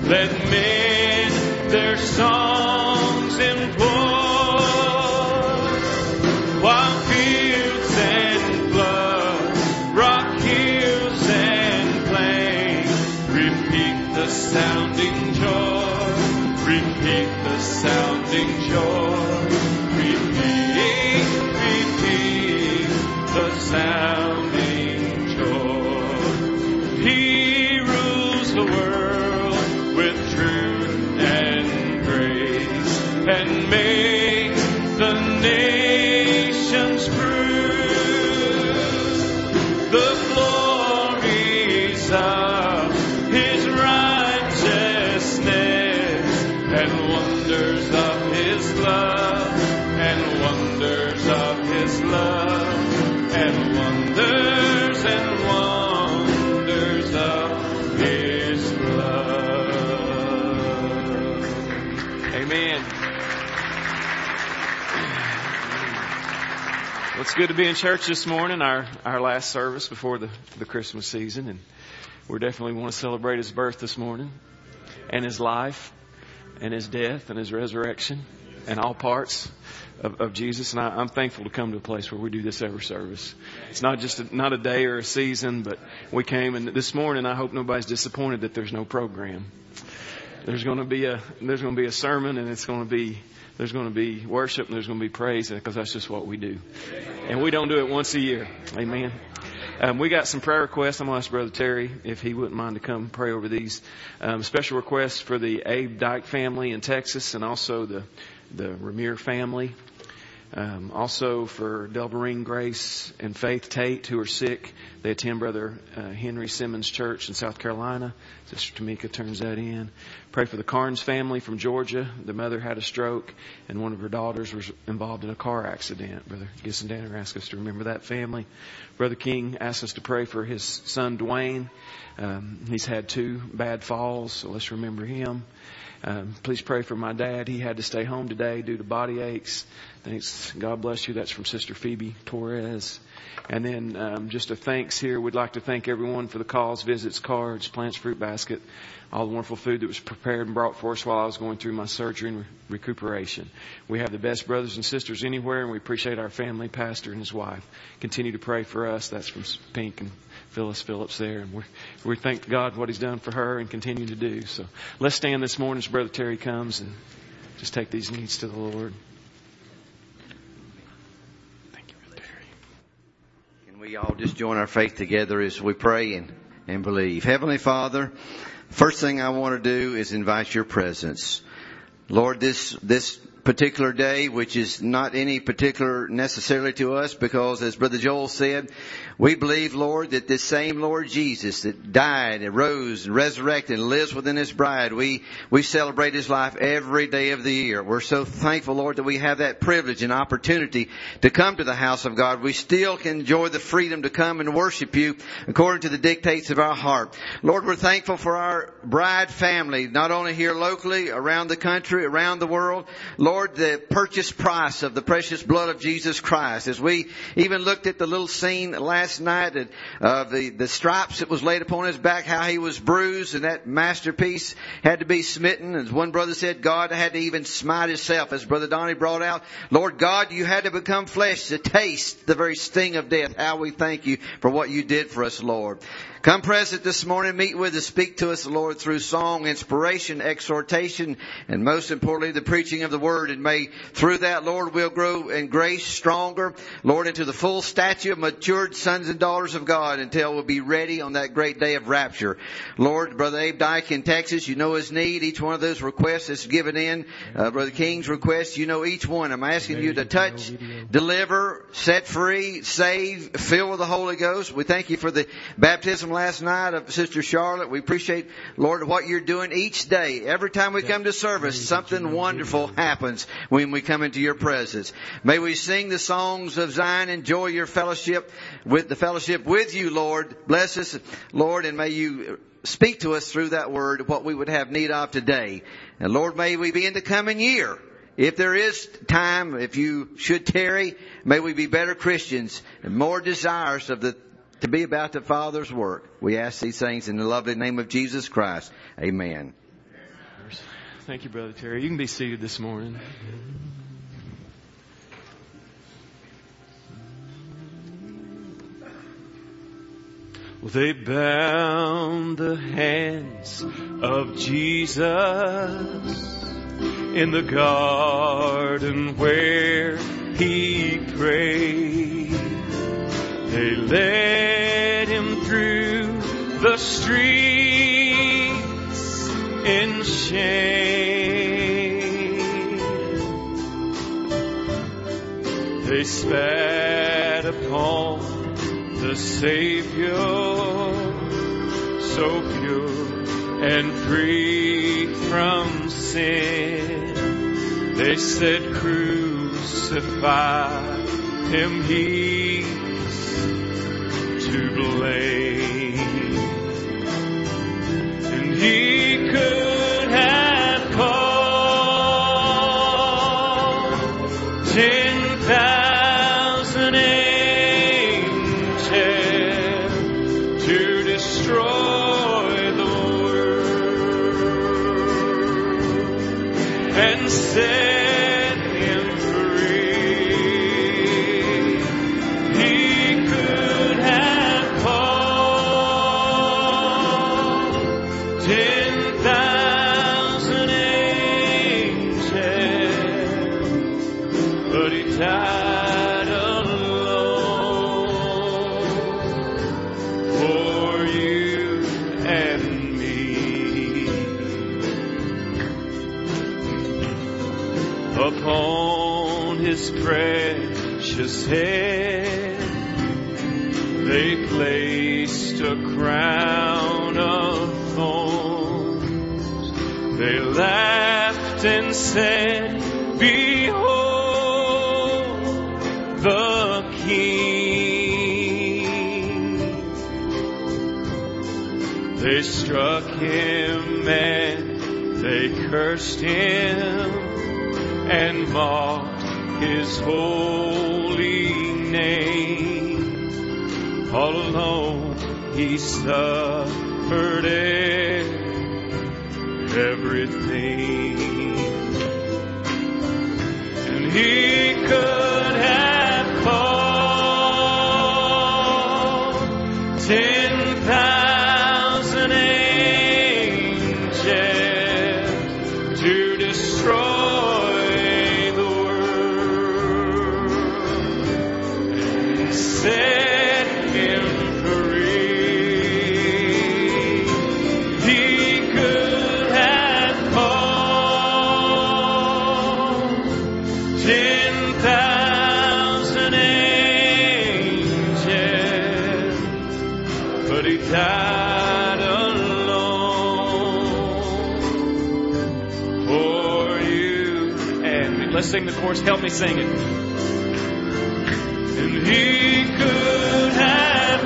Let men their songs employ, while fields and floods, rock hills and plains, repeat the sounding joy, repeat the sounding joy, repeat the sounding joy. He rules the world with truth and grace, and makes the nations prove the glories of His righteousness, and wonders of His love, and wonders of His love, and wonders of His love. Amen. Well, it's good to be in church this morning, our last service before the Christmas season, and we definitely want to celebrate His birth this morning, and His life, and His death, and His resurrection, and all parts of Jesus. And I'm thankful to come to a place where we do this every service. It's not just not a day or a season, but we came, and this morning I hope nobody's disappointed that there's no program. There's going to be a sermon, and there's going to be worship, and there's going to be praise, because that's just what we do. And we don't do it once a year. Amen. We got some prayer requests. I'm going to ask Brother Terry if he wouldn't mind to come pray over these. Special requests for the Abe Dyke family in Texas, and also the Ramir family. Also for Delbarine Grace and Faith Tate, who are sick. They attend Brother Henry Simmons Church in South Carolina. Sister Tamika turns that in. Pray for the Carnes family from Georgia. The mother had a stroke, and one of her daughters was involved in a car accident. Brother Gissendanner asked us to remember that family. Brother King asked us to pray for his son Dwayne. He's had 2 bad falls, so let's remember him. Please pray for my dad. He had to stay home today due to body aches. Thanks. God bless you. That's from Sister Phoebe Torres. And then just a thanks here. We'd like to thank everyone for the calls, visits, cards, Plants Fruit Basket, all the wonderful food that was prepared and brought for us while I was going through my surgery and recuperation. We have the best brothers and sisters anywhere, and we appreciate our family pastor and his wife. Continue to pray for us. That's from Pink and Phyllis Phillips there. And we thank God what He's done for her and continue to do. So let's stand this morning as Brother Terry comes and just take these needs to the Lord. Thank you, Brother Terry. Can we all just join our faith together as we pray and believe? Heavenly Father, first thing I want to do is invite Your presence. Lord, this particular day, which is not any particular necessarily to us, because as Brother Joel said, we believe, Lord, that this same Lord Jesus that died and rose and resurrected and lives within His bride, we celebrate His life every day of the year. We're so thankful, Lord, that we have that privilege and opportunity to come to the house of God. We still can enjoy the freedom to come and worship You according to the dictates of our heart. Lord, we're thankful for our bride family, not only here locally, around the country, around the world. Lord, the purchase price of the precious blood of Jesus Christ. As we even looked at the little scene last night of the stripes that was laid upon His back, how He was bruised, and that masterpiece had to be smitten. As one brother said, God had to even smite Himself. As Brother Donnie brought out, Lord God, You had to become flesh to taste the very sting of death. How we thank You for what You did for us, Lord. Come present this morning, meet with us, speak to us, Lord, through song, inspiration, exhortation, and most importantly, the preaching of the Word. And may through that, Lord, we'll grow in grace stronger, Lord, into the full stature of matured sons and daughters of God until we'll be ready on that great day of rapture. Lord, Brother Abe Dyke in Texas, You know his need. Each one of those requests is given in. Brother King's request, You know each one. I'm asking You to touch, deliver, set free, save, fill with the Holy Ghost. We thank You for the baptism last night of Sister Charlotte. We appreciate, Lord, what You're doing each day. Every time we come to service, something wonderful happens when we come into Your presence. May we sing the songs of Zion, enjoy Your fellowship with You, Lord. Bless us, Lord, and may You speak to us through that word what we would have need of today. And Lord, may we be in the coming year. If there is time, if You should tarry, may we be better Christians and more desirous to be about the Father's work. We ask these things in the lovely name of Jesus Christ. Amen. Thank you, Brother Terry. You can be seated this morning. Well, they bound the hands of Jesus in the garden where He prayed. They led Him through the streets in shame. They spat upon the Savior, so pure and free from sin. They said, crucify Him, He's to blame. And He could have called 10,000 angels to destroy the world and set Him free. He could have called 10,000 angels, but He died alone for you and me. Upon His precious head they placed a crown of thorns. They laughed and said, behold the King. They struck Him and they cursed Him and mocked His holy name. All alone He suffered everything. And He could have called 10,000 angels to destroy the world and set Him free. He could have called 10,000 angels, but He died alone for you and me. Let's sing the chorus. Help me sing it. And He could have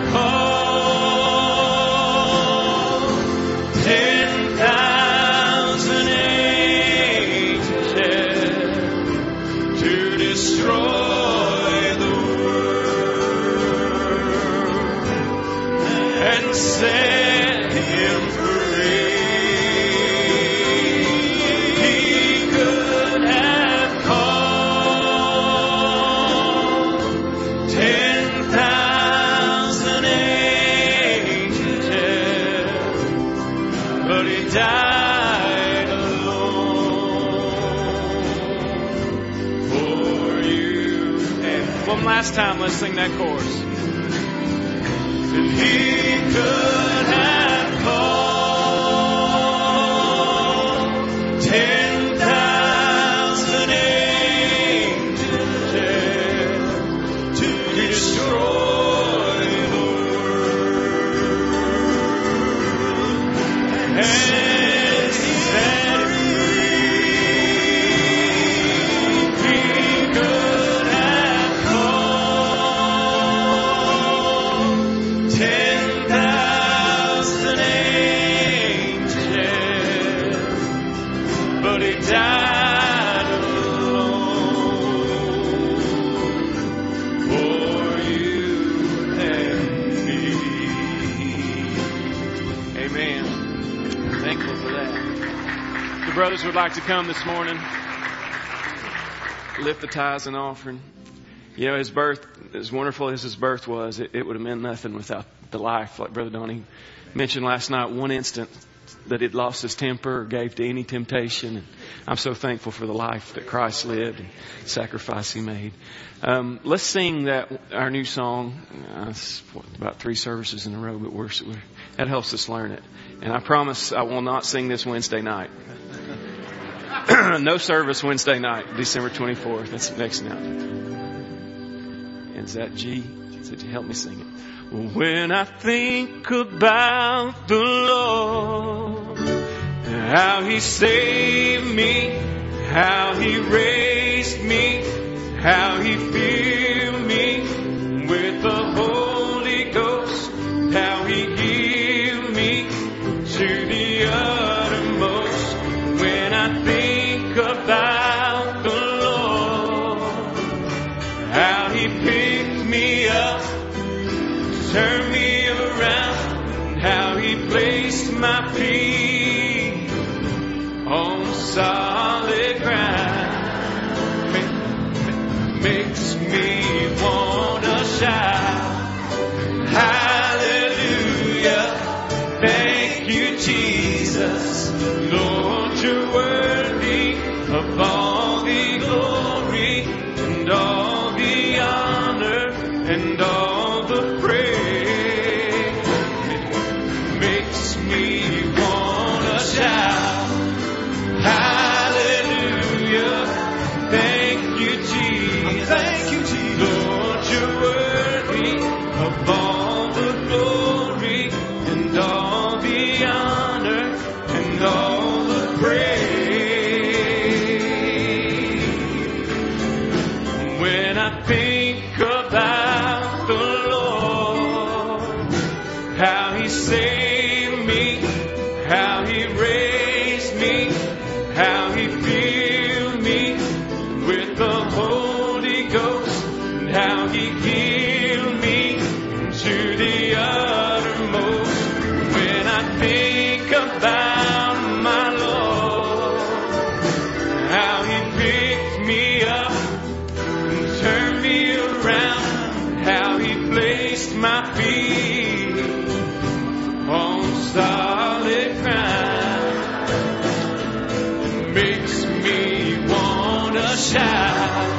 called 10,000 angels to destroy the world and set Him free. He could have called 10,000 angels, but He died alone for you. And one last time, let's sing that chorus. And He could have called 10,000 angels to destroy the world and set free. He could have called 10,000 angels, but He died alone for you and me. Amen. Thankful for that. brothers would like to come this morning, lift the tithes and offering. You know, his birth, as wonderful as his birth was, it would have meant nothing without the life, like Brother Donnie mentioned last night, one instant that he'd lost his temper or gave to any temptation. And I'm so thankful for the life that Christ lived and the sacrifice he made. Let's sing our new song. It's about 3 services in a row, but that helps us learn it. And I promise I will not sing this Wednesday night. No service Wednesday night, December 24th. That's next night. And is that G? Said you help me sing it. When I think about the Lord, how He saved me, how He raised me, how He filled me with the Holy Ghost, how He healed me to the uttermost. When I think about the Lord, how He picked me up, turned me around, how He placed my feet on solid ground, makes me wanna shout, hallelujah, thank you Jesus, Lord you're worthy of all the glory and all the honor and all the praise. Makes me wanna shout, hallelujah, thank you Jesus, thank you Jesus, Lord you're worthy of all the glory and all the honor and all the praise. When I think about the Lord, how He saved me, how He raised me, how He filled me with the Holy Ghost, and how He healed me to the uttermost. When I think about my Lord, how He picked me up and turned me around, how He placed my feet on solid ground, it makes me wanna shout,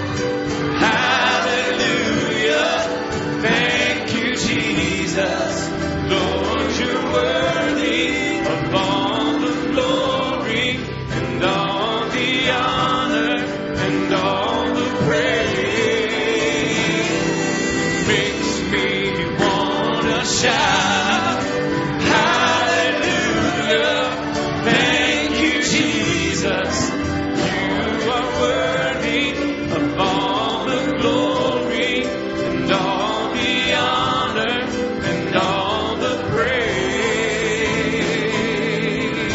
hallelujah, thank you Jesus, Lord you're worthy of all the glory and all the honor and all the praise. Makes me wanna shout, hallelujah, thank you Jesus, you are worthy of all the glory and all the honor and all the praise.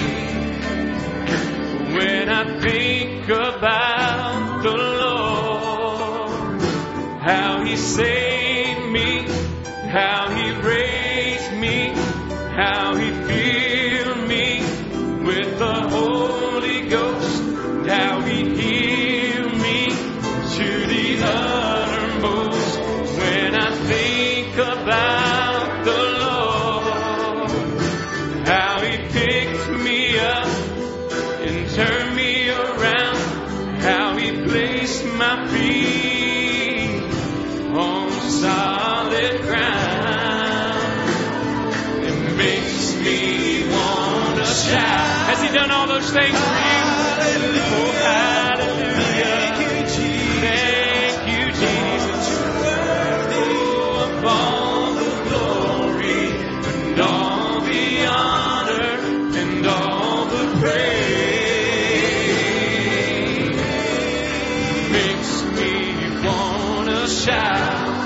When I think about the Lord, how He saved me, how He raised me, how He filled me with the Holy Ghost, how He healed me to the uttermost. When I think about the Lord, how He picked me up and turned me around, how He placed my feet on solid ground, it makes me wanna shout. Has He done all those things for you? Hallelujah. Oh, hallelujah. Thank you, Jesus. Oh, of all the glory and all the honor and all the praise. Makes me wanna shout,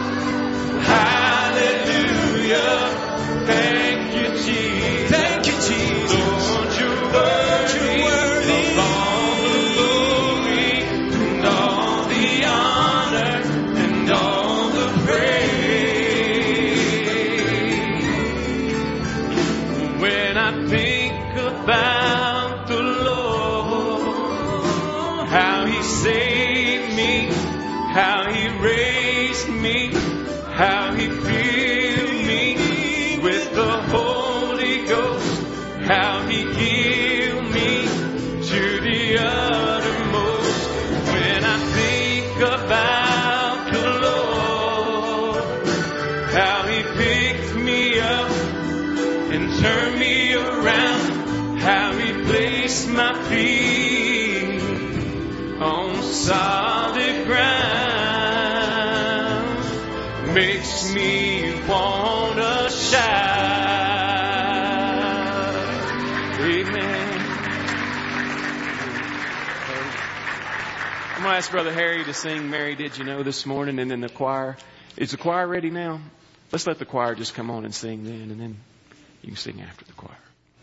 hallelujah, thank you Jesus, thank you Jesus, Lord you're worthy of all the glory He saved me, how He raised me, how He filled me with the Holy Ghost, how He healed me to the uttermost. When I think about the Lord, how He picked me up and turned me around, how He placed my feet on solid ground, makes me want to shout. Amen. I'm going to ask Brother Harry to sing Mary Did You Know this morning, and then the choir. Is the choir ready now? Let's let the choir just come on and sing then, and then you can sing after the choir.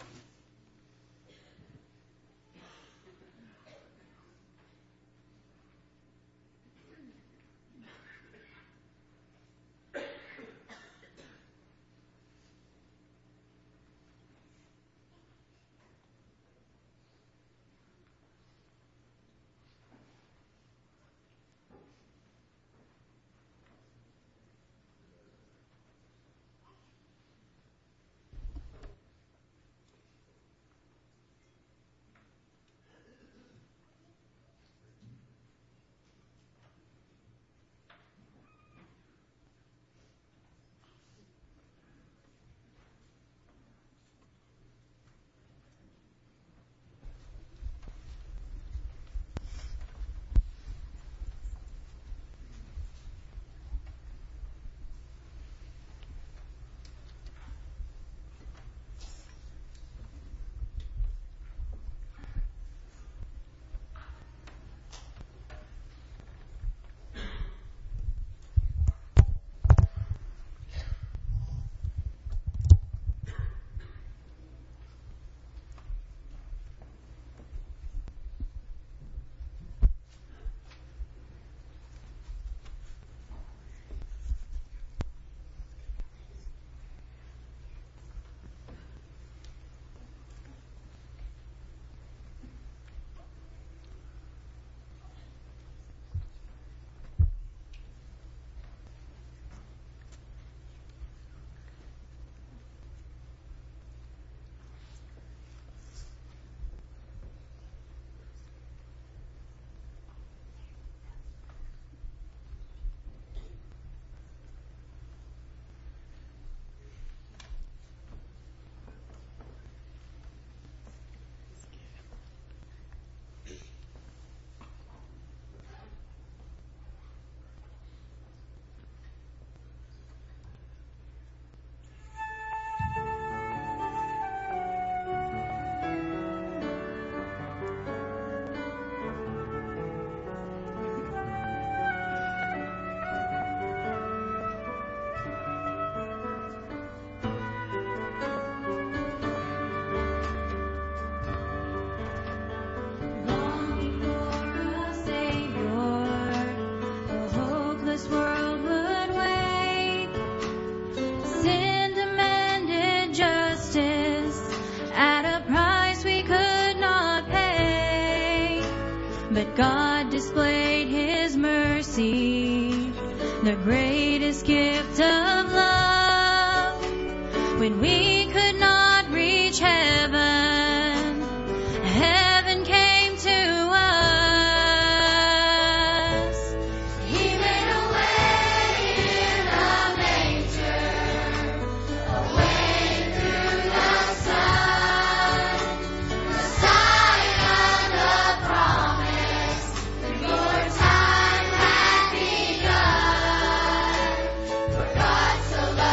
But God displayed His mercy, the greatest gift of love. When we could not reach heaven, heaven came to us. He made a way in the manger, a way through the sun, the sign of the promise that your time had begun. For God so loved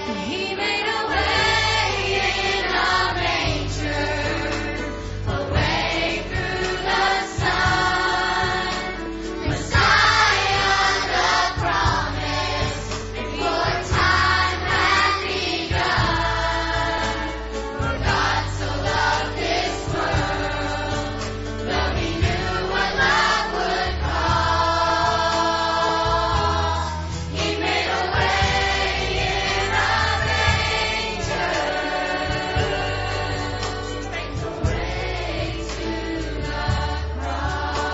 He made a way in a manger, a way through the sun. Messiah, the promise, before time had begun. For God so loved this world, though He knew what love would call. He made a way in a manger, make the way to the cross.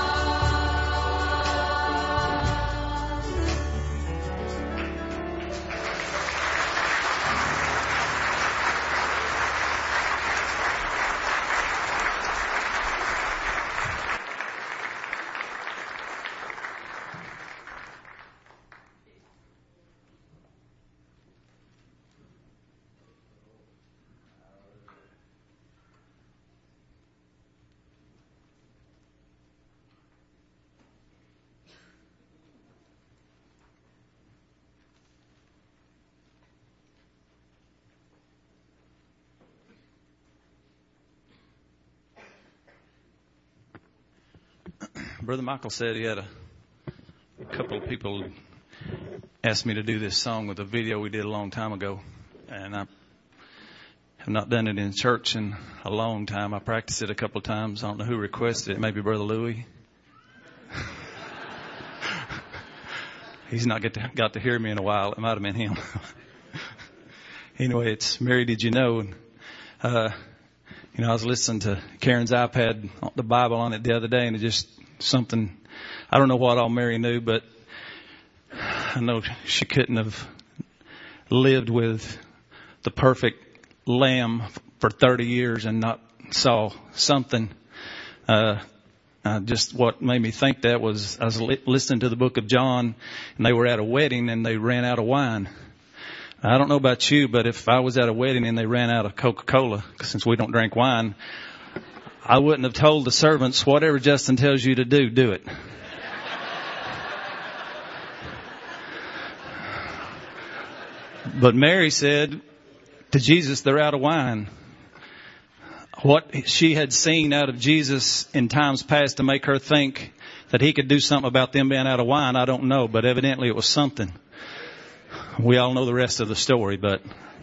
Brother Michael said he had a couple of people asked me to do this song with a video we did a long time ago, and I have not done it in church in a long time. I practiced it a couple of times. I don't know who requested it. Maybe Brother Louie. He's not got to hear me in a while. It might have been him. Anyway, it's Mary, Did You Know? And, I was listening to Karen's iPad, the Bible on it the other day, and it just something, I don't know what all Mary knew, but I know she couldn't have lived with the perfect lamb for 30 years and not saw something. Just what made me think that was I was listening to the book of John, and they were at a wedding and they ran out of wine. I don't know about you, but if I was at a wedding and they ran out of Coca-Cola, since we don't drink wine, I wouldn't have told the servants, whatever Justin tells you to do, do it. But Mary said to Jesus, they're out of wine. What she had seen out of Jesus in times past to make her think that he could do something about them being out of wine, I don't know, but evidently it was something. We all know the rest of the story, but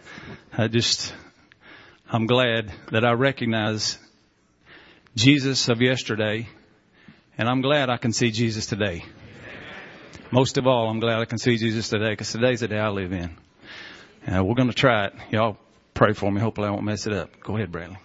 I'm glad that I recognize Jesus of yesterday, and I'm glad I can see Jesus today. Most of all, I'm glad I can see Jesus today, because today's the day I live in. We're going to try it. Y'all pray for me. Hopefully I won't mess it up. Go ahead, Bradley.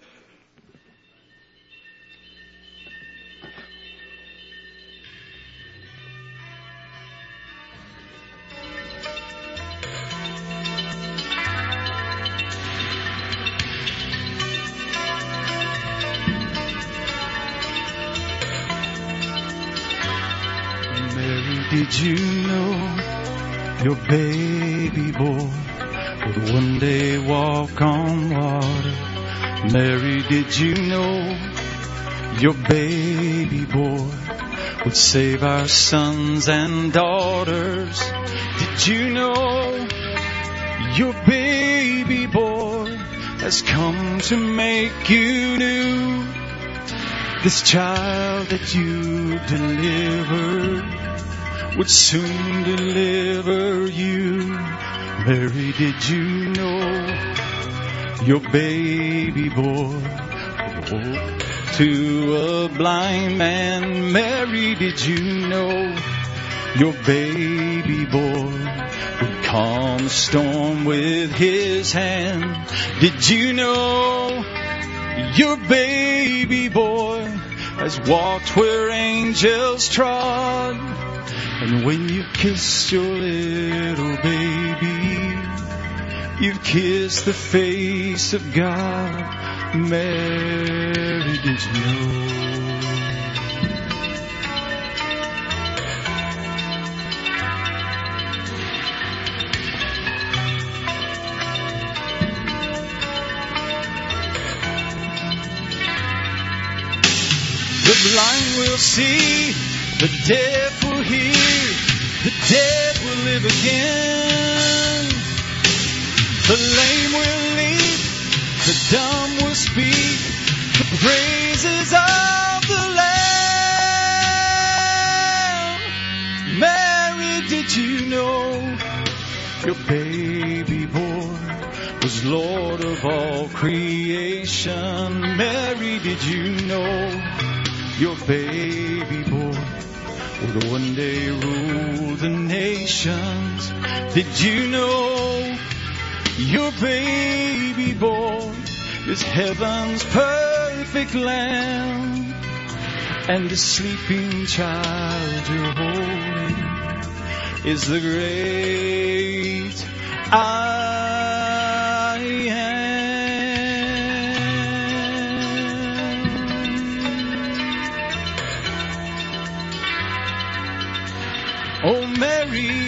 Did you know your baby boy would one day walk on water? Mary, did you know your baby boy would save our sons and daughters? Did you know your baby boy has come to make you new? This child that you delivered would soon deliver you. Mary, did you know your baby boy would to a blind man? Mary, did you know your baby boy would calm the storm with his hand? Did you know your baby boy has walked where angels trod? And when you kissed your little baby, you've kissed the face of God. Mary, did you know? The blind will see, the deaf will hear, the dead will live again. The lame will leap, the dumb will speak, the praises of the Lamb. Mary, did you know your baby boy was Lord of all creation? Mary, did you know your baby boy would one day rule the nations? Did you know your baby boy is heaven's perfect Lamb? And the sleeping child you're holding is the great I am. Oh, Mary,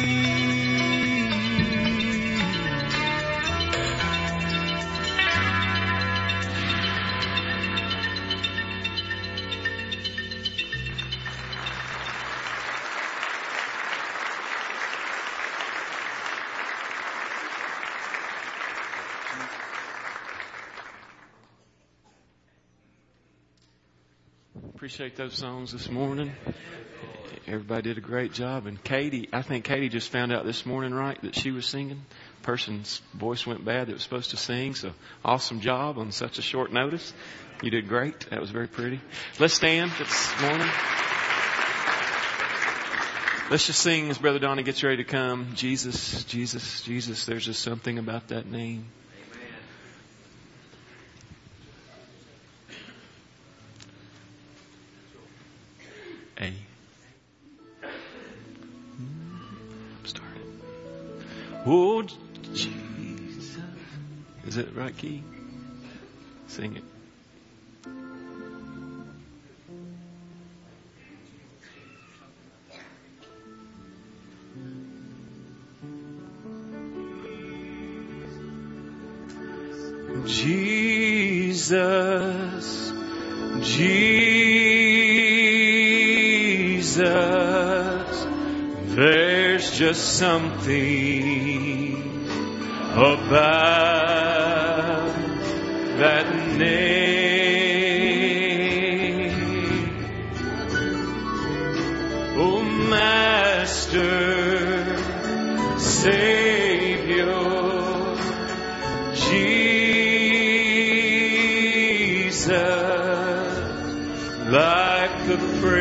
appreciate those songs this morning. Everybody did a great job. And Katie, I think Katie just found out this morning, right, that she was singing. Person's voice went bad that was supposed to sing. So awesome job on such a short notice. You did great. That was very pretty. Let's stand this morning. Let's just sing as Brother Donnie gets ready to come. Jesus, Jesus, Jesus. There's just something about that name. A. Oh, Jesus. Is it the right key? Sing it. Jesus, Jesus, there's just something about that name. Oh, Master, Savior, Jesus, like the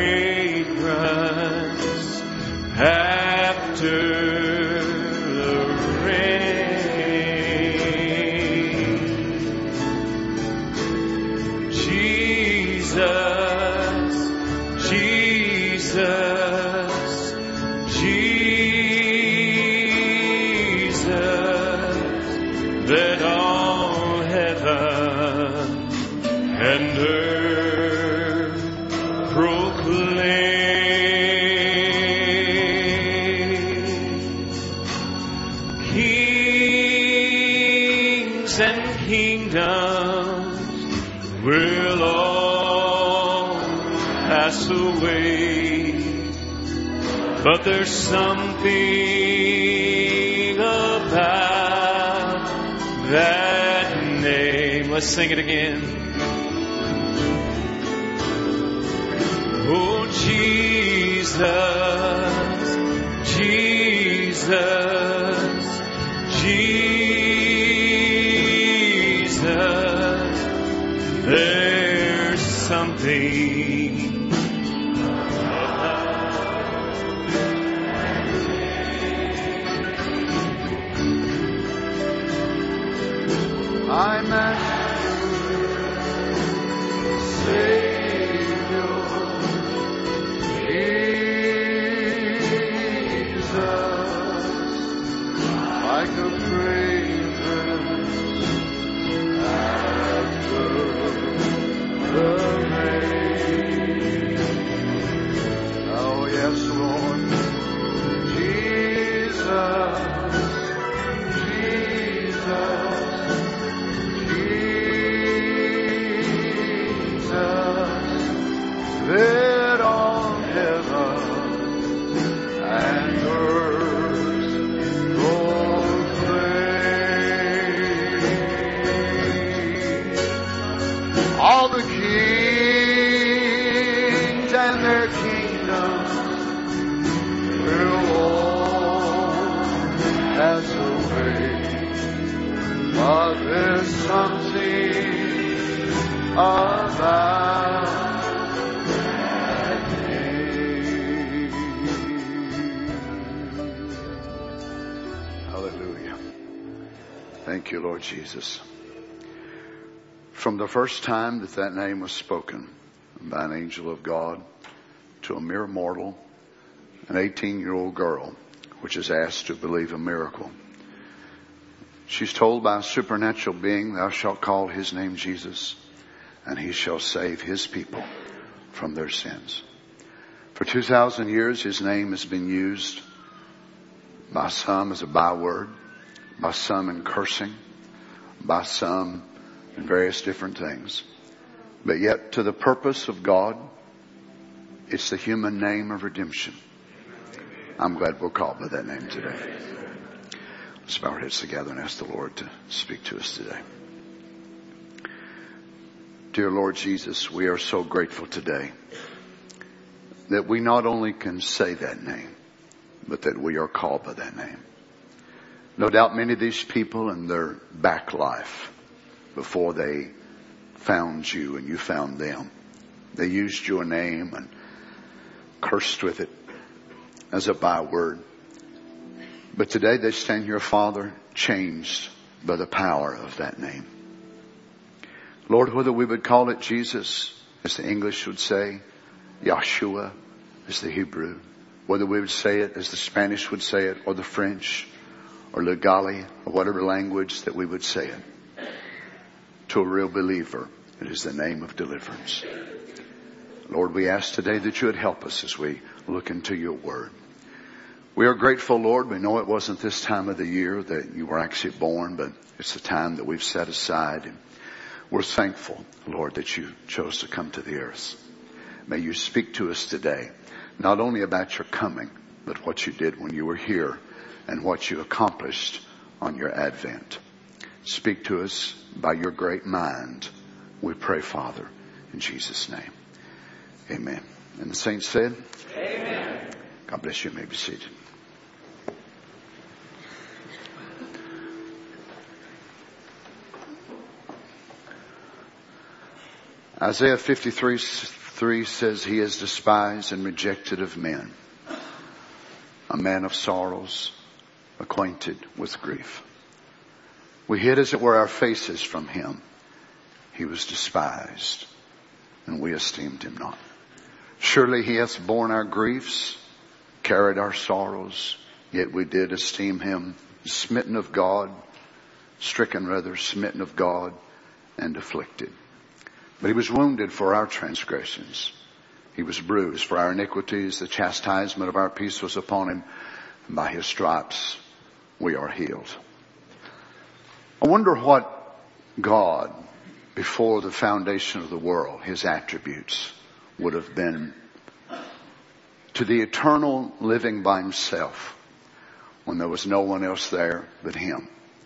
fragrance after will all pass away, but there's something about that name. Let's sing it again. Oh, Jesus, Jesus, Jesus, there's something I'm at Savior, Jesus, like a fragrance after the rain. Oh, yes, Lord. Jesus, that all heaven and earth proclaim. faith, but there's something about that name. Hallelujah. Thank you, Lord Jesus. From the first time that that name was spoken by an angel of God to a mere mortal, an 18-year-old girl, which is asked to believe a miracle, she's told by a supernatural being, thou shalt call his name Jesus, and he shall save his people from their sins. For 2,000 years, his name has been used by some as a byword, by some in cursing, by some in various different things. But yet, to the purpose of God, it's the human name of redemption. I'm glad we're called by that name today. Let's bow our heads together and ask the Lord to speak to us today. Dear Lord Jesus, we are so grateful today that we not only can say that name, but that we are called by that name. No doubt many of these people in their back life, before they found you and you found them, they used your name and cursed with it as a byword. But today they stand here, Father, changed by the power of that name. Lord, whether we would call it Jesus, as the English would say, Yahshua, as the Hebrew, whether we would say it as the Spanish would say it, or the French, or Le Gali, or whatever language that we would say it, to a real believer, it is the name of deliverance. Lord, we ask today that you would help us as we look into your word. We are grateful, Lord. We know it wasn't this time of the year that you were actually born, but it's the time that we've set aside. And we're thankful, Lord, that you chose to come to the earth. May you speak to us today, not only about your coming, but what you did when you were here and what you accomplished on your advent. Speak to us by your great mind. We pray, Father, in Jesus' name. Amen. And the saints said, amen. God bless you. You may be seated. Isaiah 53:3 says, he is despised and rejected of men, a man of sorrows, acquainted with grief. We hid, as it were, our faces from him. He was despised, and we esteemed him not. Surely he hath borne our griefs, carried our sorrows, yet we did esteem him smitten of God, stricken rather, smitten of God, and afflicted. But he was wounded for our transgressions. He was bruised for our iniquities. The chastisement of our peace was upon him, and by his stripes we are healed. I wonder what God, before the foundation of the world, his attributes would have been to the eternal living by himself when there was no one else there but him.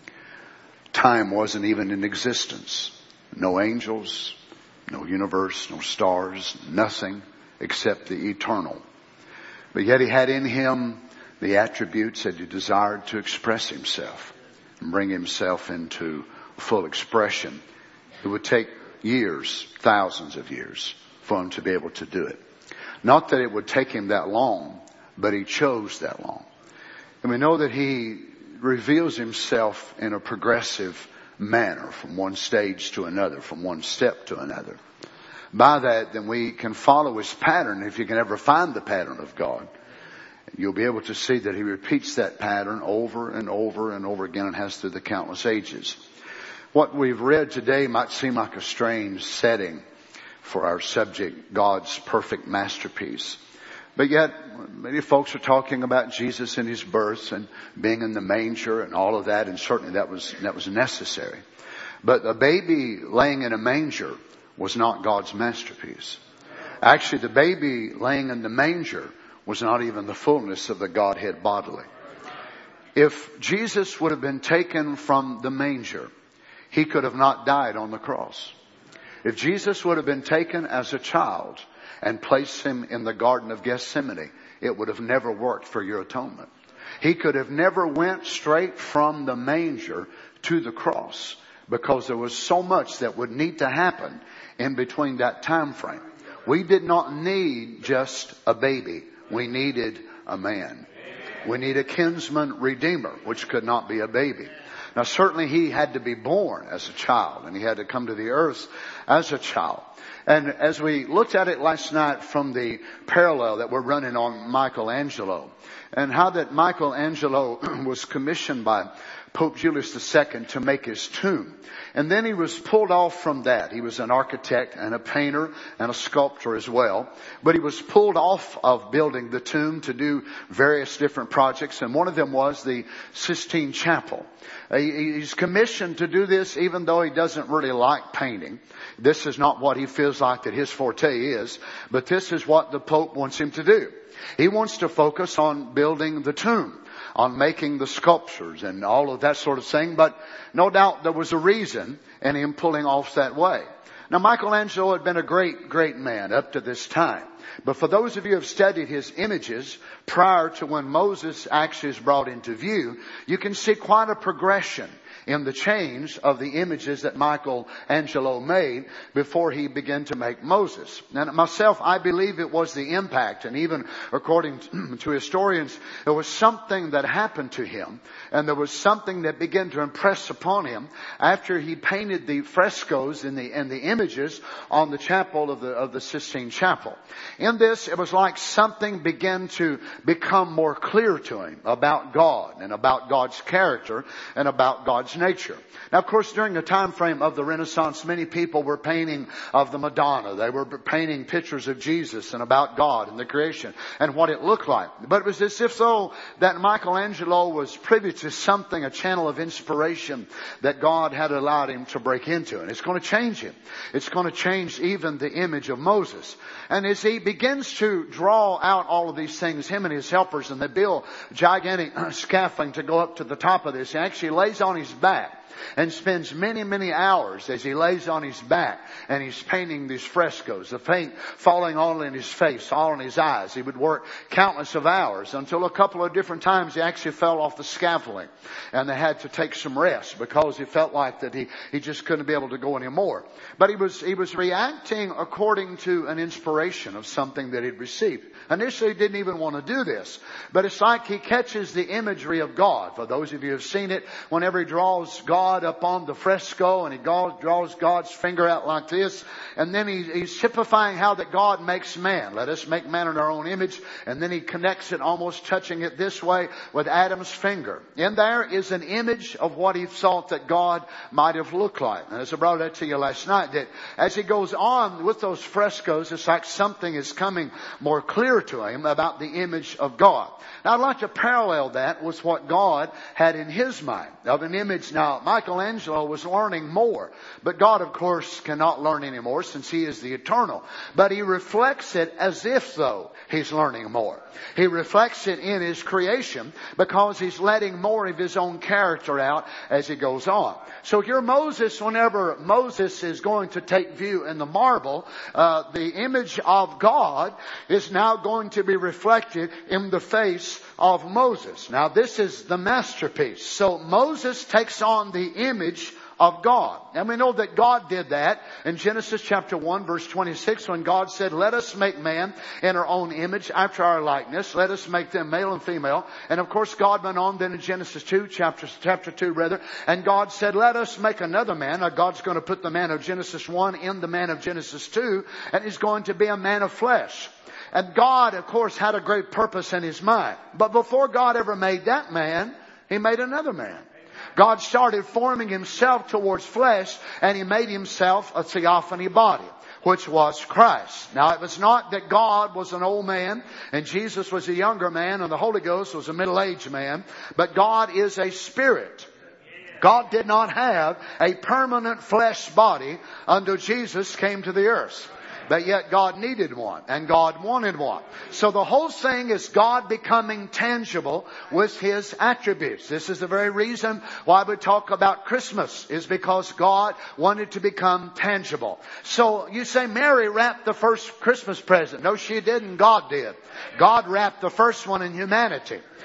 Time wasn't even in existence. No angels, no universe, no stars, nothing except the eternal. But yet he had in him the attributes that he desired to express himself and bring himself into full expression. It would take years, thousands of years, for him to be able to do it. Not that it would take him that long, but he chose that long. And we know that he reveals himself in a progressive manner, from one stage to another, from one step to another. By that, then we can follow his pattern. If you can ever find the pattern of God, you'll be able to see that he repeats that pattern over and over and over again, and has through the countless ages. What we've read today might seem like a strange setting for our subject, God's perfect masterpiece. But yet, many folks are talking about Jesus and his birth and being in the manger and all of that, and certainly that was necessary. But a baby laying in a manger was not God's masterpiece. Actually, the baby laying in the manger was not even the fullness of the Godhead bodily. If Jesus would have been taken from the manger, he could have not died on the cross. If Jesus would have been taken as a child and placed him in the Garden of Gethsemane, it would have never worked for your atonement. He could have never went straight from the manger to the cross because there was so much that would need to happen in between that time frame. We did not need just a baby. We needed a man. We need a kinsman redeemer, which could not be a baby. Now certainly he had to be born as a child, and he had to come to the earth as a child. And as we looked at it last night from the parallel that we're running on Michelangelo, and how that Michelangelo was commissioned by Pope Julius II to make his tomb. And then he was pulled off from that. He was an architect and a painter and a sculptor as well. But he was pulled off of building the tomb to do various different projects. And one of them was the Sistine Chapel. He's commissioned to do this even though he doesn't really like painting. This is not what he feels like that his forte is. But this is what the Pope wants him to do. He wants to focus on building the tomb, on making the sculptures and all of that sort of thing. But no doubt there was a reason in him pulling off that way. Now Michelangelo had been a great, great man up to this time. But for those of you who have studied his images prior to when Moses actually is brought into view, you can see quite a progression in the change of the images that Michelangelo made before he began to make Moses. Now myself, I believe it was the impact, and even according to historians, there was something that happened to him, and there was something that began to impress upon him after he painted the frescoes and the images on the chapel of the Sistine Chapel. In this, it was like something began to become more clear to him about God and about God's character and about God's nature. Now, of course, during the time frame of the Renaissance, many people were painting of the Madonna. They were painting pictures of Jesus and about God and the creation and what it looked like. But it was as if though that Michelangelo was privy to something, a channel of inspiration that God had allowed him to break into. And it's going to change him. It's going to change even the image of Moses. And as he begins to draw out all of these things, him and his helpers, and they build gigantic scaffolding to go up to the top of this, he actually lays on his back and spends many, many hours as he lays on his back and he's painting these frescoes, the paint falling all in his face, all in his eyes. He would work countless of hours until a couple of different times he actually fell off the scaffolding and they had to take some rest because he felt like that he just couldn't be able to go anymore. But he was reacting according to an inspiration of something that he'd received. Initially he didn't even want to do this, but it's like he catches the imagery of God. For those of you who have seen it, whenever he draws God up on the fresco and he draws God's finger out like this, and then he's typifying how that God makes man. Let us make man in our own image. And then he connects it, almost touching it this way, with Adam's finger. In there is an image of what he thought that God might have looked like. And as I brought that to you last night, that as he goes on with those frescoes, it's like something is coming more clear to him about the image of God. Now I'd like to parallel that with what God had in his mind of an image. Now Michelangelo was learning more, but God of course cannot learn anymore since he is the eternal. But he reflects it as if though he's learning more. He reflects it in his creation because he's letting more of his own character out as he goes on. So here Moses, whenever Moses is going to take view in the marble, the image of God is now going to be reflected in the face of Moses. Now this is the masterpiece. So Moses takes on the image of God. And we know that God did that in Genesis chapter 1 verse 26 when God said, let us make man in our own image after our likeness. Let us make them male and female. And of course God went on then in Genesis 2, chapter 2 rather. And God said, let us make another man. Now God's going to put the man of Genesis 1 in the man of Genesis 2. And he's going to be a man of flesh. And God of course had a great purpose in his mind. But before God ever made that man, he made another man. God started forming himself towards flesh and he made himself a theophany body, which was Christ. Now it was not that God was an old man and Jesus was a younger man and the Holy Ghost was a middle-aged man, but God is a spirit. God did not have a permanent flesh body until Jesus came to the earth. But yet God needed one and God wanted one. So the whole thing is God becoming tangible with his attributes. This is the very reason why we talk about Christmas, is because God wanted to become tangible. So you say Mary wrapped the first Christmas present. No, she didn't. God did. God wrapped the first one in humanity.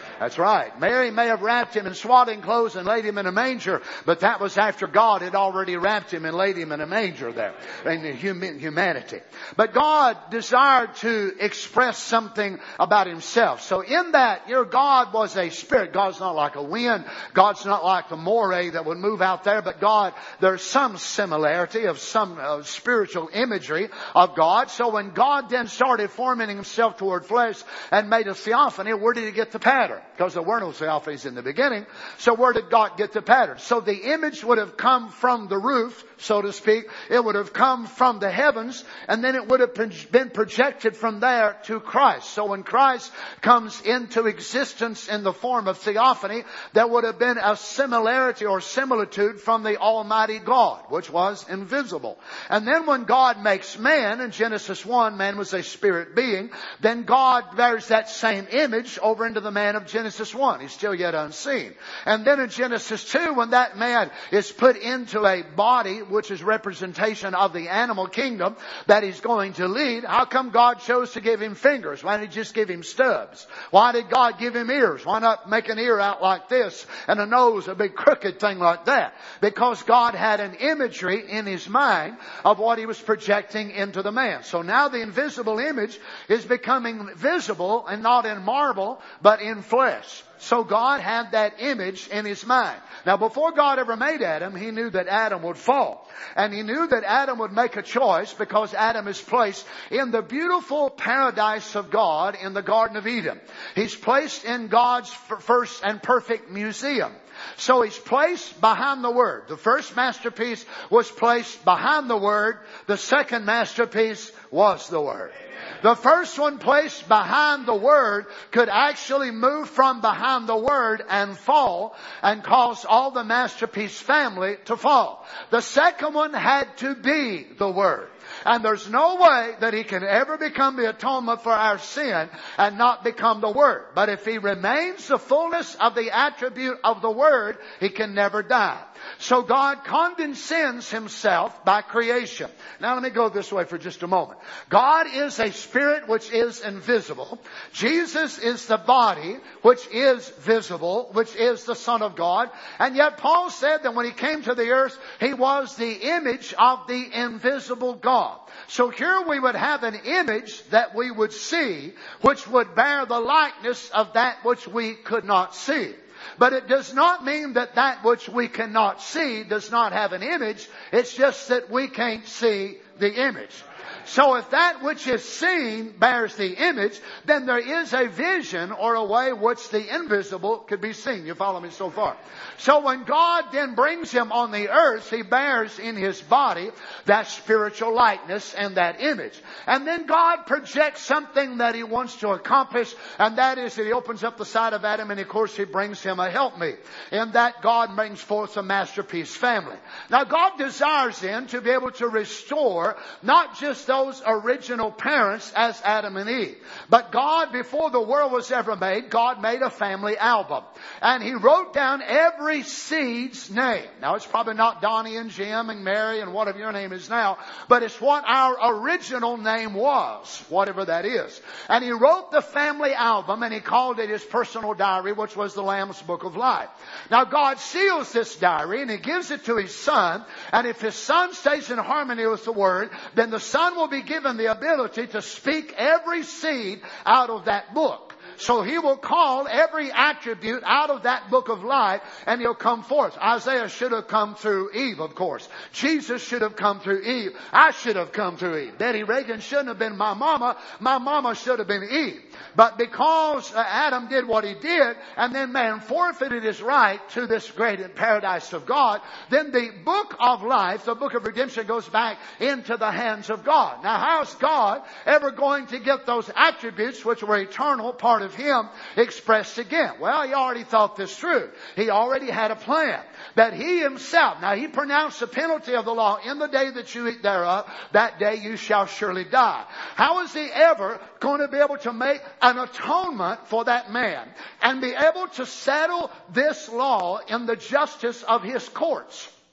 That's right. Mary may have wrapped him in swaddling clothes and laid him in a manger, but that was after God had already wrapped him and laid him in a manger there in humanity. But God desired to express something about himself. So in that, your God was a spirit. God's not like a wind. God's not like the moray that would move out there. But God, there's some similarity of some spiritual imagery of God. So when God then started forming himself toward flesh and made a theophany, where did he get the pattern? Because there were no theophanies in the beginning. So where did God get the pattern? So the image would have come from the roof, so to speak. It would have come from the heavens, and then it would have been projected from there to Christ. So when Christ comes into existence in the form of theophany, there would have been a similarity or similitude from the Almighty God, which was invisible. And then when God makes man, in Genesis 1, man was a spirit being, then God bears that same image over into the man of Genesis 1. He's still yet unseen. And then in Genesis 2, when that man is put into a body, which is representation of the animal kingdom that he's going to lead, how come God chose to give him fingers? Why didn't he just give him stubs? Why did God give him ears? Why not make an ear out like this and a nose a big crooked thing like that? Because God had an imagery in his mind of what he was projecting into the man. So now the invisible image is becoming visible, and not in marble, but in flesh. So God had that image in his mind. Now before God ever made Adam, he knew that Adam would fall. And he knew that Adam would make a choice, because Adam is placed in the beautiful paradise of God in the Garden of Eden. He's placed in God's first and perfect museum. So he's placed behind the Word. The first masterpiece was placed behind the Word. The second masterpiece was the Word. The first one placed behind the Word could actually move from behind the Word and fall and cause all the masterpiece family to fall. The second one had to be the Word. And there's no way that he can ever become the atonement for our sin and not become the Word. But if he remains the fullness of the attribute of the Word, he can never die. So God condescends himself by creation. Now let me go this way for just a moment. God is a spirit which is invisible. Jesus is the body which is visible, which is the Son of God. And yet Paul said that when he came to the earth, he was the image of the invisible God. So here we would have an image that we would see, which would bear the likeness of that which we could not see. But it does not mean that that which we cannot see does not have an image. It's just that we can't see the image. So if that which is seen bears the image, then there is a vision or a way which the invisible could be seen. You follow me so far? So when God then brings him on the earth, he bears in his body that spiritual likeness and that image. And then God projects something that he wants to accomplish, and that is that he opens up the side of Adam, and of course he brings him a helpmeet. In that God brings forth a masterpiece family. Now God desires then to be able to restore not just those original parents as Adam and Eve. But God, before the world was ever made, God made a family album. And he wrote down every seed's name. Now it's probably not Donnie and Jim and Mary and whatever your name is now, but it's what our original name was, whatever that is. And he wrote the family album, and he called it his personal diary, which was the Lamb's Book of Life. Now God seals this diary, and he gives it to his son. And if his son stays in harmony with the Word, then the son will be given the ability to speak every seed out of that book. So he will call every attribute out of that book of life, and he'll come forth. Isaiah should have come through Eve, of course. Jesus should have come through Eve. I should have come through Eve. Betty Reagan shouldn't have been my mama. My mama should have been Eve. But because Adam did what he did, and then man forfeited his right to this great paradise of God, then the book of life, the book of redemption, goes back into the hands of God. Now how's God ever going to get those attributes which were eternal, part of him, expressed again? Well, he already thought this through. He already had a plan that he himself, now he pronounced the penalty of the law, in the day that you eat thereof, that day you shall surely die. How is he ever going to be able to make an atonement for that man and be able to settle this law in the justice of his courts?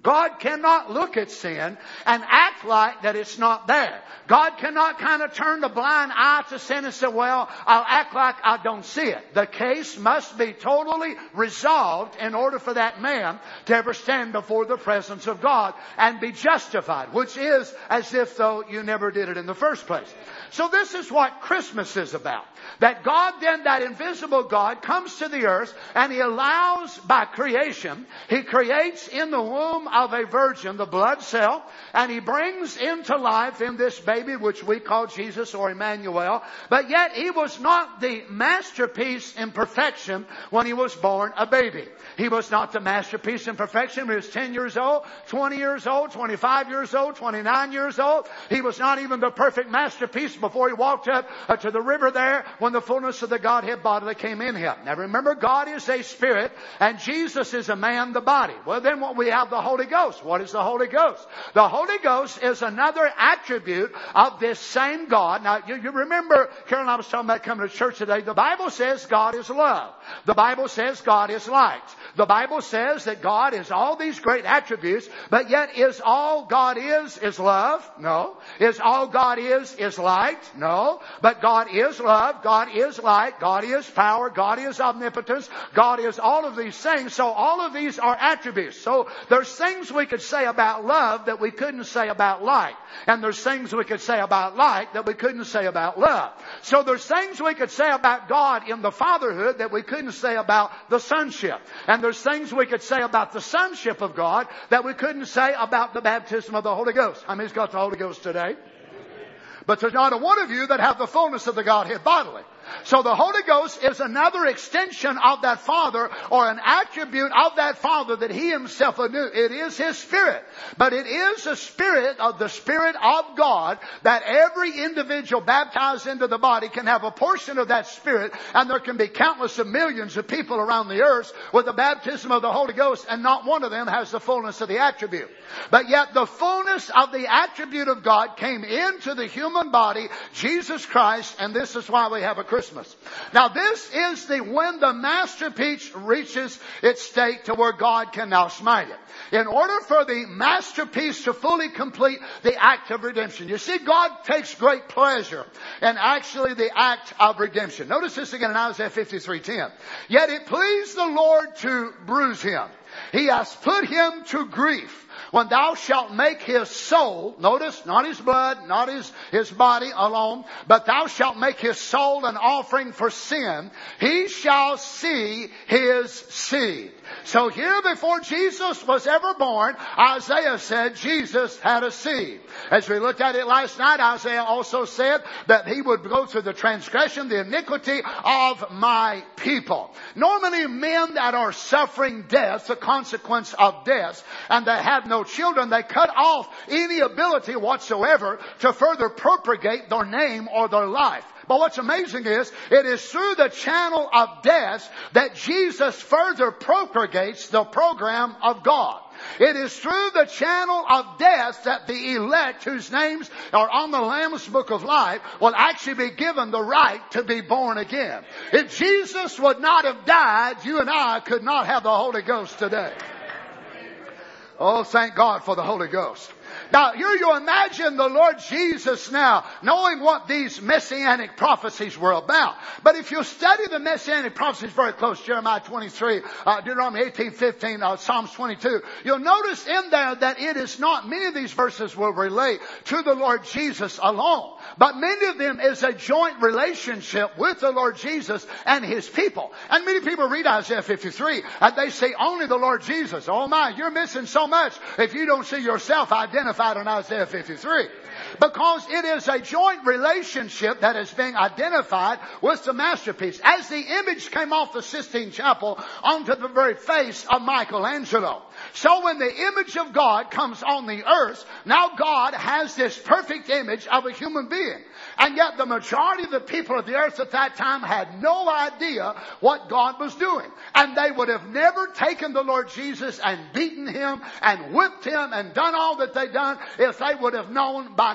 God cannot look at sin and act like that it's not there. God cannot kind of turn the blind eye to sin and say, well, I'll act like I don't see it. The case must be totally resolved in order for that man to ever stand before the presence of God and be justified, which is as if though you never did it in the first place. So this is what Christmas is about. That God then, that invisible God, comes to the earth and He allows by creation, He creates in the womb of a virgin the blood cell, and He brings into life in this baby which we call Jesus or Emmanuel. But yet He was not the masterpiece in perfection when He was born a baby. He was not the masterpiece in perfection when He was 10 years old, 20 years old, 25 years old, 29 years old. He was not even the perfect masterpiece before He walked up to the river there when the fullness of the Godhead bodily came in Him. Now remember, God is a spirit and Jesus is a man, the body. Well, then what we have the Holy Ghost. What is the Holy Ghost? The Holy Ghost is another attribute of this same God. Now you remember, Carol and I was talking about coming to church today. The Bible says God is love. The Bible says God is light. The Bible says that God is all these great attributes, but yet is all God is love? No. Is all God is light? No. But God is love. God is light. God is power. God is omnipotence. God is all of these things. So all of these are attributes. So there's things we could say about love that we couldn't say about light. And there's things we could say about light that we couldn't say about love. So there's things we could say about God in the fatherhood that we couldn't say about the sonship. And there's things we could say about the sonship of God that we couldn't say about the baptism of the Holy Ghost. How many's got the Holy Ghost today? But there's not a one of you that have the fullness of the Godhead bodily. So the Holy Ghost is another extension of that Father, or an attribute of that Father that He Himself knew. It is His Spirit. But it is a Spirit of the Spirit of God that every individual baptized into the body can have a portion of that Spirit, and there can be countless of millions of people around the earth with the baptism of the Holy Ghost, and not one of them has the fullness of the attribute. But yet the fullness of the attribute of God came into the human body, Jesus Christ, and this is why we have a Christmas. Now this is when the masterpiece reaches its state to where God can now smite it. In order for the masterpiece to fully complete the act of redemption. You see, God takes great pleasure in actually the act of redemption. Notice this again in Isaiah 53:10. Yet it pleased the Lord to bruise Him. He has put Him to grief. When thou shalt make His soul, notice, not His blood, not his body alone, but thou shalt make His soul an offering for sin, He shall see His seed. So here before Jesus was ever born, Isaiah said Jesus had a seed. As we looked at it last night, Isaiah also said that He would go through the transgression, the iniquity of my people. Normally men that are suffering death, the consequence of death, and they have no children, they cut off any ability whatsoever to further propagate their name or their life. But what's amazing is, it is through the channel of death that Jesus further propagates the program of God. It is through the channel of death that the elect whose names are on the Lamb's Book of Life will actually be given the right to be born again. If Jesus would not have died, you and I could not have the Holy Ghost today. Oh, thank God for the Holy Ghost. Now, here you imagine the Lord Jesus now, knowing what these messianic prophecies were about. But if you study the messianic prophecies very close, Jeremiah 23, Deuteronomy 18:15, Psalms 22, you'll notice in there that it is not, many of these verses will relate to the Lord Jesus alone. But many of them is a joint relationship with the Lord Jesus and His people. And many people read Isaiah 53 and they say only the Lord Jesus. Oh my, you're missing so much if you don't see yourself identified in Isaiah 53. Because it is a joint relationship that is being identified with the masterpiece. As the image came off the Sistine Chapel onto the very face of Michelangelo. So when the image of God comes on the earth, now God has this perfect image of a human being. And yet the majority of the people of the earth at that time had no idea what God was doing. And they would have never taken the Lord Jesus and beaten Him and whipped Him and done all that they done if they would have known by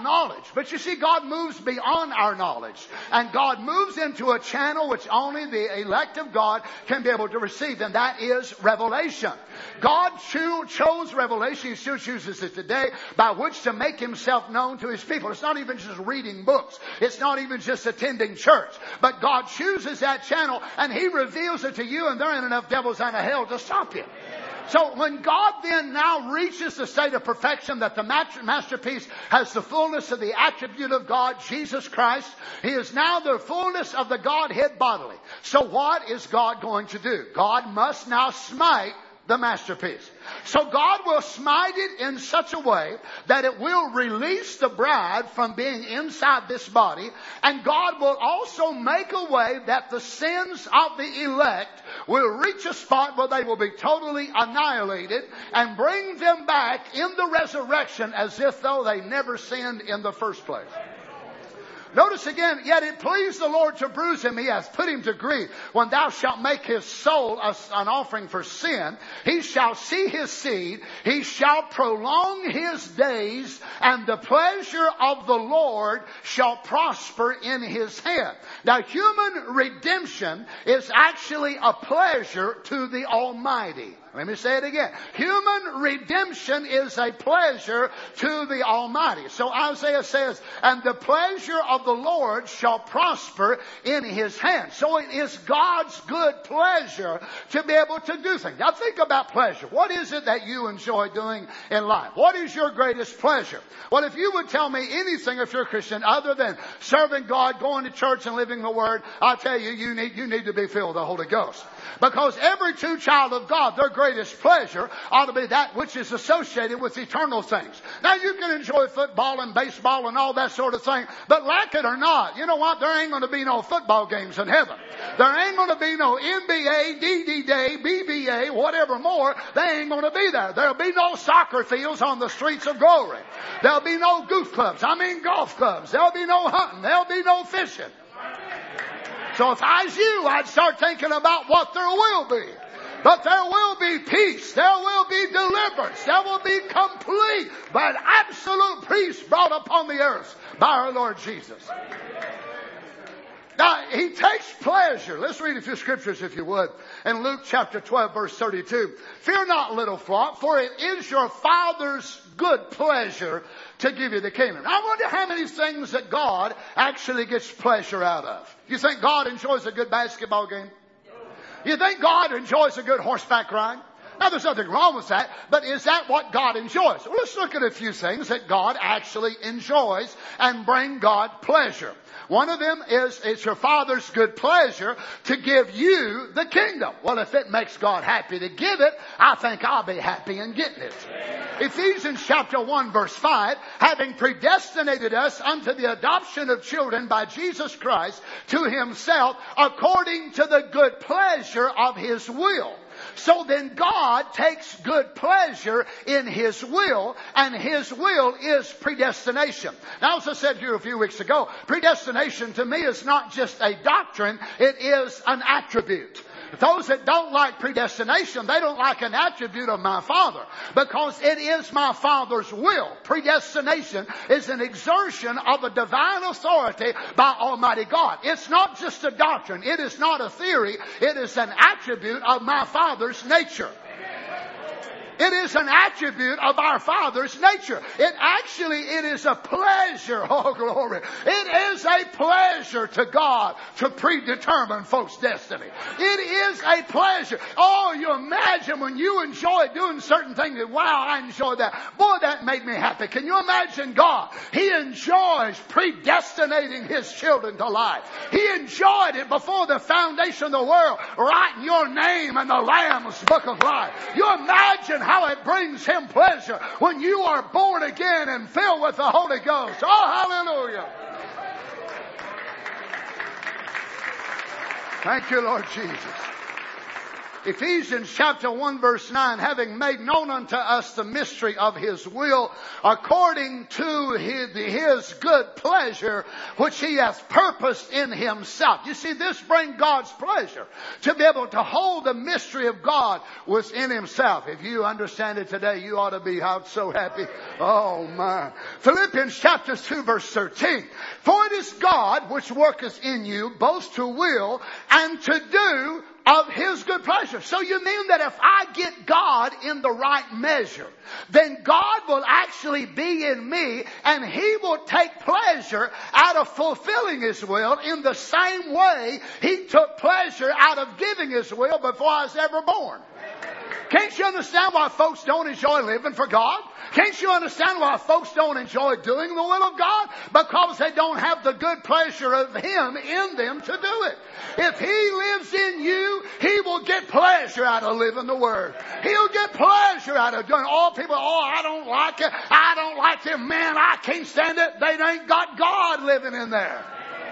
knowledge. But you see, God moves beyond our knowledge. And God moves into a channel which only the elect of God can be able to receive. And that is revelation. God chose revelation. He still chooses it today by which to make himself known to his people. It's not even just reading books. It's not even just attending church. But God chooses that channel and he reveals it to you, and there ain't enough devils out of hell to stop you. So when God then now reaches the state of perfection that the masterpiece has the fullness of the attribute of God, Jesus Christ, he is now the fullness of the Godhead bodily. So what is God going to do? God must now smite the masterpiece. So God will smite it in such a way that it will release the bride from being inside this body, and God will also make a way that the sins of the elect will reach a spot where they will be totally annihilated and bring them back in the resurrection as if though they never sinned in the first place. Notice again, yet it pleased the Lord to bruise him. He hath put him to grief. When thou shalt make his soul an offering for sin, he shall see his seed. He shall prolong his days, and the pleasure of the Lord shall prosper in his hand. Now, human redemption is actually a pleasure to the Almighty. Let me say it again. Human redemption is a pleasure to the Almighty. So Isaiah says, and the pleasure of the Lord shall prosper in his hand. So it is God's good pleasure to be able to do things. Now think about pleasure. What is it that you enjoy doing in life? What is your greatest pleasure? Well, if you would tell me anything, if you're a Christian, other than serving God, going to church and living the Word, I'll tell you, you need to be filled with the Holy Ghost. Because every true child of God, their greatest pleasure ought to be that which is associated with eternal things. Now you can enjoy football and baseball and all that sort of thing, but like it or not, you know what? There ain't going to be no football games in heaven. There ain't going to be no NBA, DD BBA, whatever more. They ain't going to be there. There'll be no soccer fields on the streets of glory. There'll be no goof clubs. I mean golf clubs. There'll be no hunting. There'll be no fishing. So if I was you, I'd start thinking about what there will be. But there will be peace. There will be deliverance. There will be complete but absolute peace brought upon the earth by our Lord Jesus. Now, he takes pleasure. Let's read a few scriptures, if you would. In Luke chapter 12, verse 32. Fear not, little flock, for it is your Father's good pleasure to give you the kingdom. Now, I wonder how many things that God actually gets pleasure out of. You think God enjoys a good basketball game? You think God enjoys a good horseback ride? Now, there's nothing wrong with that, but is that what God enjoys? Well, let's look at a few things that God actually enjoys and bring God pleasure. One of them is, it's your Father's good pleasure to give you the kingdom. Well, if it makes God happy to give it, I think I'll be happy in getting it. Ephesians chapter 1 verse 5, having predestinated us unto the adoption of children by Jesus Christ to himself according to the good pleasure of his will. So then God takes good pleasure in his will, and his will is predestination. Now, as I said here a few weeks ago, predestination to me is not just a doctrine, it is an attribute. Those that don't like predestination, they don't like an attribute of my Father, because it is my Father's will. Predestination is an exertion of a divine authority by Almighty God. It's not just a doctrine. It is not a theory. It is an attribute of my Father's nature. It is an attribute of our Father's nature. It is a pleasure. Oh, glory. It is a pleasure to God to predetermine folks' destiny. It is a pleasure. Oh, you imagine when you enjoy doing certain things. Wow, I enjoy that. Boy, that made me happy. Can you imagine God? He enjoys predestinating his children to life. He enjoyed it before the foundation of the world, writing your name in the Lamb's book of life. You imagine how it brings him pleasure when you are born again and filled with the Holy Ghost. Oh, hallelujah. Thank you, Lord Jesus. Ephesians chapter 1 verse 9, having made known unto us the mystery of His will, according to His good pleasure, which He hath purposed in Himself. You see, this brings God's pleasure, to be able to hold the mystery of God within Himself. If you understand it today, you ought to be so happy. Oh my. Philippians chapter 2 verse 13. For it is God which worketh in you both to will and to do of His good pleasure. So you mean that if I get God in the right measure, then God will actually be in me and He will take pleasure out of fulfilling His will in the same way He took pleasure out of giving His will before I was ever born. Can't you understand why folks don't enjoy living for God? Can't you understand why folks don't enjoy doing the will of God? Because they don't have the good pleasure of Him in them to do it. If He lives in you, He will get pleasure out of living the Word. He'll get pleasure out of doing. All people, I don't like it. I don't like them. Man, I can't stand it. They ain't got God living in there.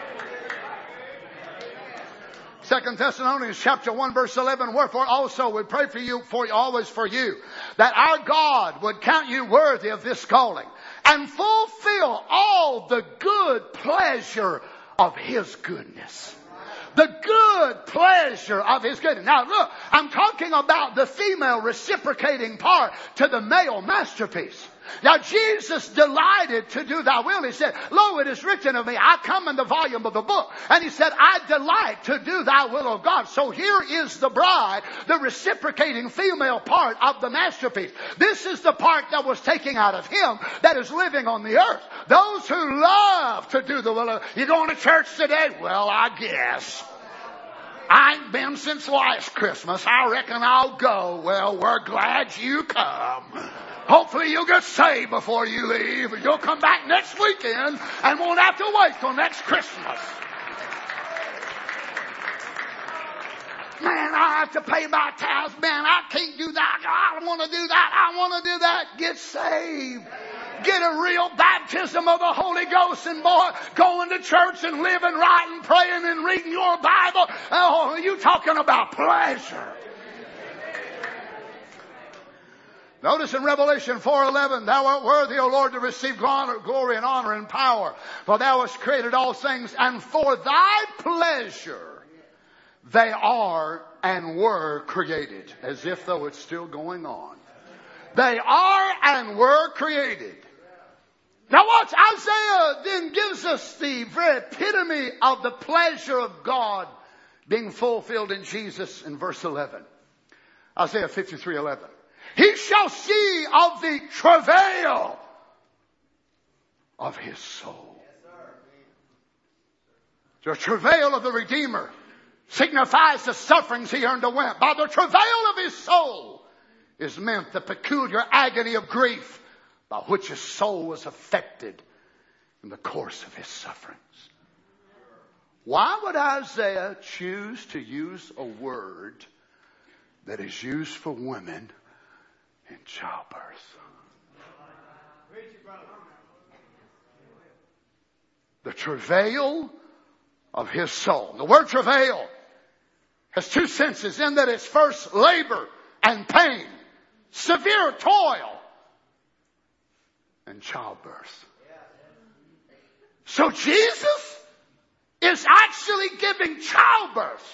2 Thessalonians chapter 1 verse 11, wherefore also we pray for you, always for you, that our God would count you worthy of this calling and fulfill all the good pleasure of His goodness. The good pleasure of His goodness. Now look, I'm talking about the female reciprocating part to the male masterpiece. Now Jesus delighted to do thy will. He said, lo, it is written of me, I come in the volume of the book. And He said, I delight to do thy will, O God. So here is the bride, the reciprocating female part of the masterpiece. This is the part that was taken out of Him that is living on the earth. Those who love to do the will of God. You going to church today? Well, I guess. I ain't been since last Christmas. I reckon I'll go. Well, we're glad you come. Hopefully you'll get saved before you leave. You'll come back next weekend and won't have to wait till next Christmas. Man, I have to pay my tithes. Man, I can't do that. I don't want to do that. I want to do that. Get saved. Get a real baptism of the Holy Ghost, and boy, going to church and living right and praying and reading your Bible. Oh, you talking about pleasure. Notice in Revelation 4:11, thou art worthy, O Lord, to receive glory and honor and power. For thou hast created all things, and for thy pleasure they are and were created. As if though it's still going on. They are and were created. Now watch, Isaiah then gives us the very epitome of the pleasure of God being fulfilled in Jesus in verse 11. Isaiah 53:11. He shall see of the travail of His soul. The travail of the Redeemer signifies the sufferings He underwent. By the travail of His soul is meant the peculiar agony of grief by which His soul was affected in the course of His sufferings. Why would Isaiah choose to use a word that is used for women in childbirth? The travail of His soul. The word travail has two senses in that it's first labor and pain, severe toil, and childbirth. So Jesus is actually giving childbirth.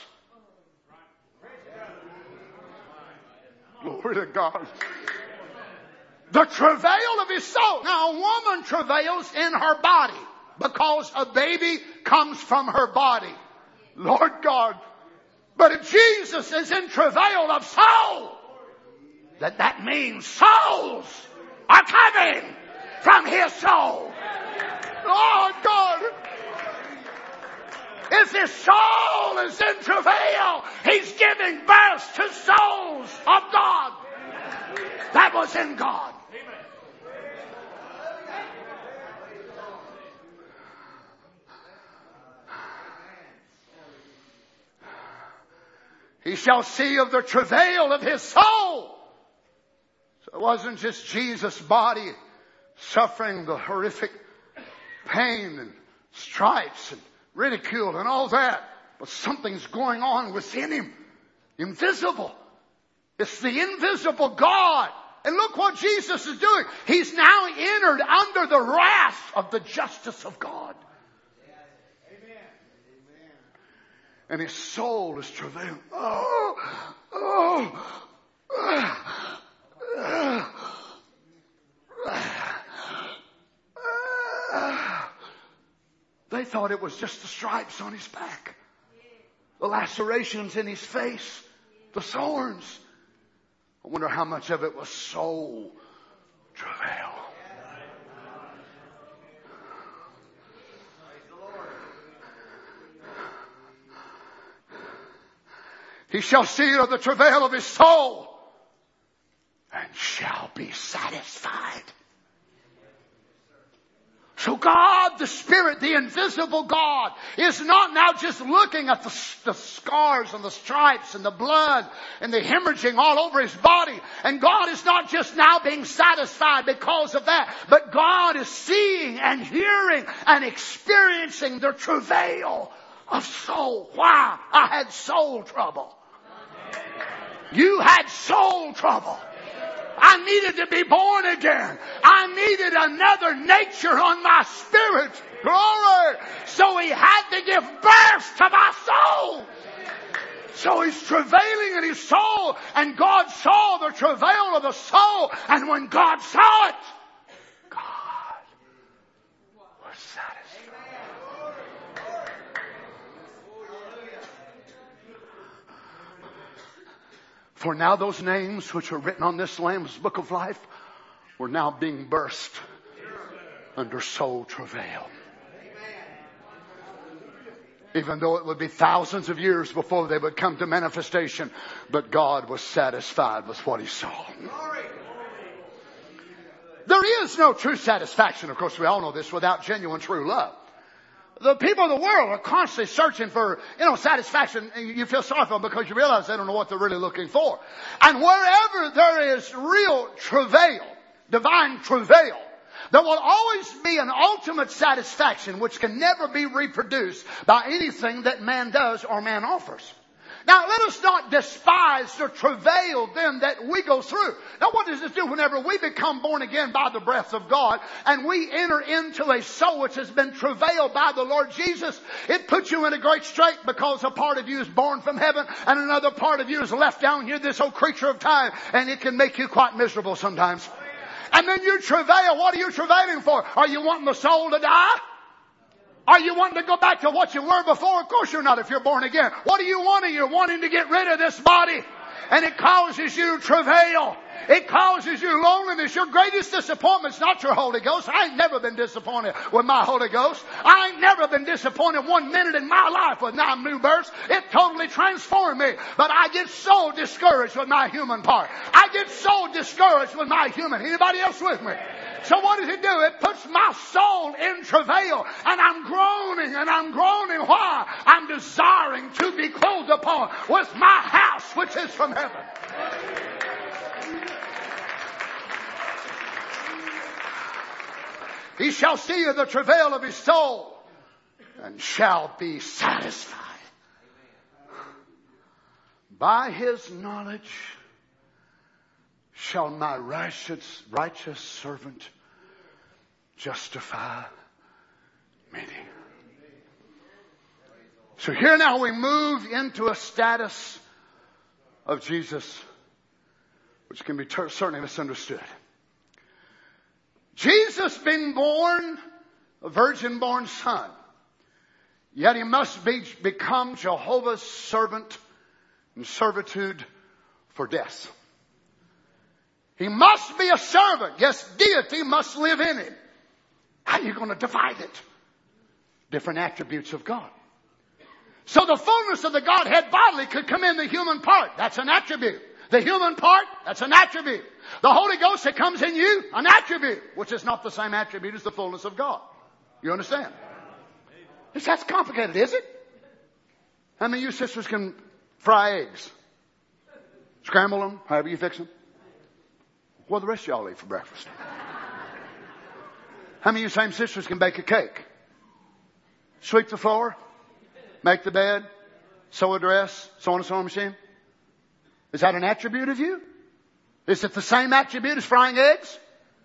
Glory to God. The travail of His soul. Now, a woman travails in her body because a baby comes from her body. Lord God. But if Jesus is in travail of soul, that means souls are coming from His soul. Lord God. If His soul is in travail, He's giving birth to souls of God. That was in God. He shall see of the travail of His soul. So it wasn't just Jesus' body suffering the horrific pain and stripes and ridicule and all that. But something's going on within Him. Invisible. It's the invisible God. And look what Jesus is doing. He's now entered under the wrath of the justice of God. And his soul is travailing. They thought it was just the stripes on his back, the lacerations in his face, the thorns. I wonder how much of it was soul travail. He shall see of the travail of his soul and shall be satisfied. So God, the Spirit, the invisible God, is not now just looking at the scars and the stripes and the blood and the hemorrhaging all over his body. And God is not just now being satisfied because of that, but God is seeing and hearing and experiencing the travail of soul. Why? I had soul trouble. You had soul trouble. I needed to be born again. I needed another nature on my spirit. Glory. So he had to give birth to my soul. So he's travailing in his soul. And God saw the travail of the soul. And when God saw it, God was satisfied. For now those names which are written on this Lamb's book of life were now being burst under soul travail. Even though it would be thousands of years before they would come to manifestation, but God was satisfied with what he saw. There is no true satisfaction, of course we all know this, without genuine true love. The people of the world are constantly searching for, satisfaction. You feel sorry for them because you realize they don't know what they're really looking for. And wherever there is real travail, divine travail, there will always be an ultimate satisfaction which can never be reproduced by anything that man does or man offers. Now, let us not despise the travail then that we go through. Now, what does this do whenever we become born again by the breath of God and we enter into a soul which has been travailed by the Lord Jesus? It puts you in a great strait because a part of you is born from heaven and another part of you is left down here, this old creature of time, and it can make you quite miserable sometimes. And then you travail. What are you travailing for? Are you wanting the soul to die? Are you wanting to go back to what you were before? Of course you're not if you're born again. What are you wanting? You're wanting to get rid of this body. And it causes you travail. It causes you loneliness. Your greatest disappointment is not your Holy Ghost. I ain't never been disappointed with my Holy Ghost. I ain't never been disappointed 1 minute in my life with my new birth. It totally transformed me. But I get so discouraged with my human part. I get so discouraged with my human. Anybody else with me? So what does it do? It puts my soul in travail. And I'm groaning and I'm groaning. Why? I'm desiring to be clothed upon with my house which is from heaven. He shall see the travail of his soul and shall be satisfied. By his knowledge shall my righteous servant justify many. So here now we move into a status of Jesus which can be certainly misunderstood. Jesus being born, a virgin-born son, yet he must become Jehovah's servant in servitude for death. He must be a servant. Yes, deity must live in him. How are you going to divide it? Different attributes of God. So the fullness of the Godhead bodily could come in the human part. That's an attribute. The human part, that's an attribute. The Holy Ghost that comes in you, an attribute, which is not the same attribute as the fullness of God. You understand? That's complicated, is it? How many of you sisters can fry eggs? Scramble them, however you fix them? What do the rest of y'all eat for breakfast? How many of you same sisters can bake a cake? Sweep the floor? Make the bed? Sew a dress? Sew on a sewing machine? Is that an attribute of you? Is it the same attribute as frying eggs?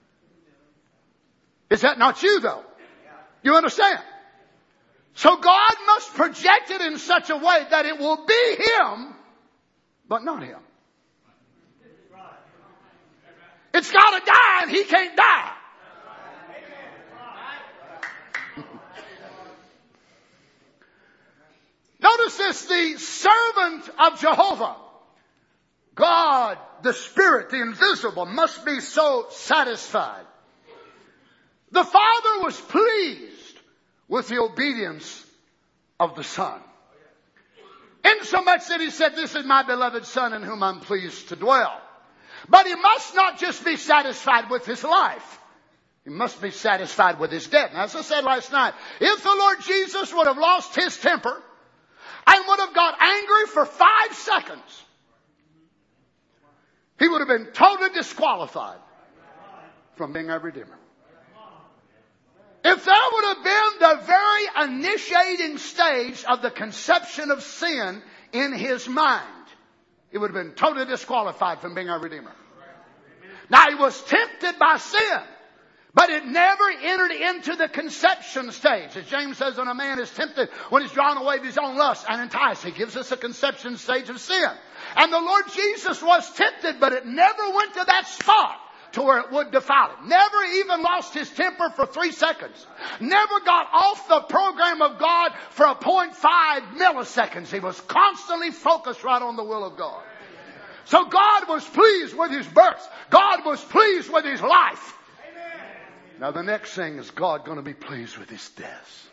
Is that not you though? You understand? So God must project it in such a way that it will be Him, but not Him. It's got to die and He can't die. Notice this, the servant of Jehovah, God, the Spirit, the invisible, must be so satisfied. The Father was pleased with the obedience of the Son. Insomuch that He said, this is my beloved Son in whom I'm pleased to dwell. But He must not just be satisfied with His life. He must be satisfied with His death. Now, as I said last night, if the Lord Jesus would have lost His temper and would have got angry for 5 seconds, He would have been totally disqualified from being our Redeemer. If there would have been the very initiating stage of the conception of sin in His mind, He would have been totally disqualified from being our Redeemer. Now, He was tempted by sin, but it never entered into the conception stage. As James says, when a man is tempted, when he's drawn away of his own lust and enticed, He gives us a conception stage of sin. And the Lord Jesus was tempted, but it never went to that spot to where it would defile Him. Never even lost His temper for 3 seconds. Never got off the program of God for a 0.5 milliseconds. He was constantly focused right on the will of God. So God was pleased with His birth. God was pleased with His life. Now the next thing is God going to be pleased with His death.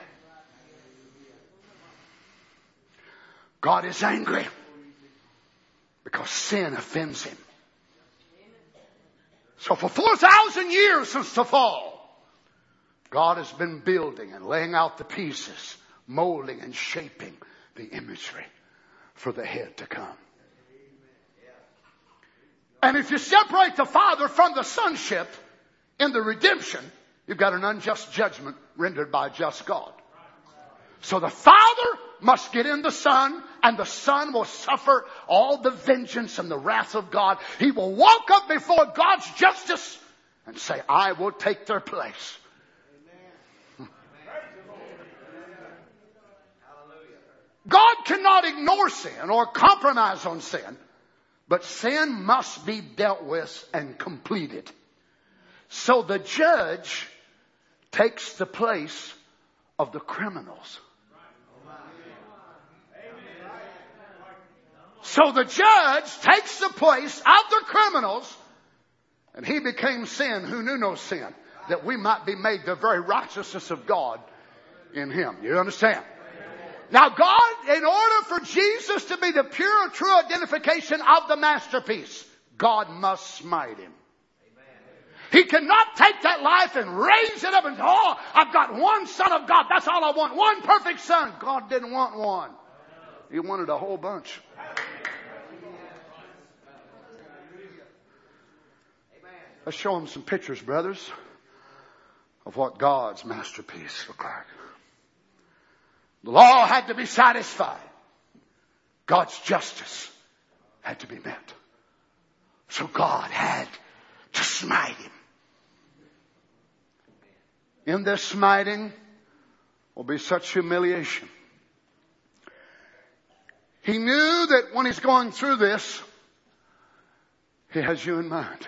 God is angry because sin offends Him. So for 4,000 years since the fall, God has been building and laying out the pieces, molding and shaping the imagery for the head to come. And if you separate the Father from the sonship in the redemption, you've got an unjust judgment rendered by a just God. So the Father must get in the Son, and the Son will suffer all the vengeance and the wrath of God. He will walk up before God's justice and say, I will take their place. God cannot ignore sin or compromise on sin, but sin must be dealt with and completed. So the judge takes the place of the criminals. So the judge takes the place of the criminals, and He became sin who knew no sin, that we might be made the very righteousness of God in Him. You understand? Now God, in order for Jesus to be the pure, true identification of the masterpiece, God must smite Him. He cannot take that life and raise it up and say, oh, I've got one Son of God. That's all I want. One perfect Son. God didn't want one. He wanted a whole bunch. Let's show them some pictures, brothers, of what God's masterpiece looked like. The law had to be satisfied. God's justice had to be met. So God had to smite Him. In this smiting will be such humiliation. He knew that when He's going through this, He has you in mind.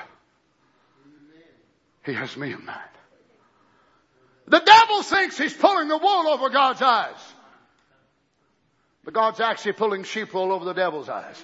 He has me in mind. The devil thinks he's pulling the wool over God's eyes. But God's actually pulling sheep wool over the devil's eyes.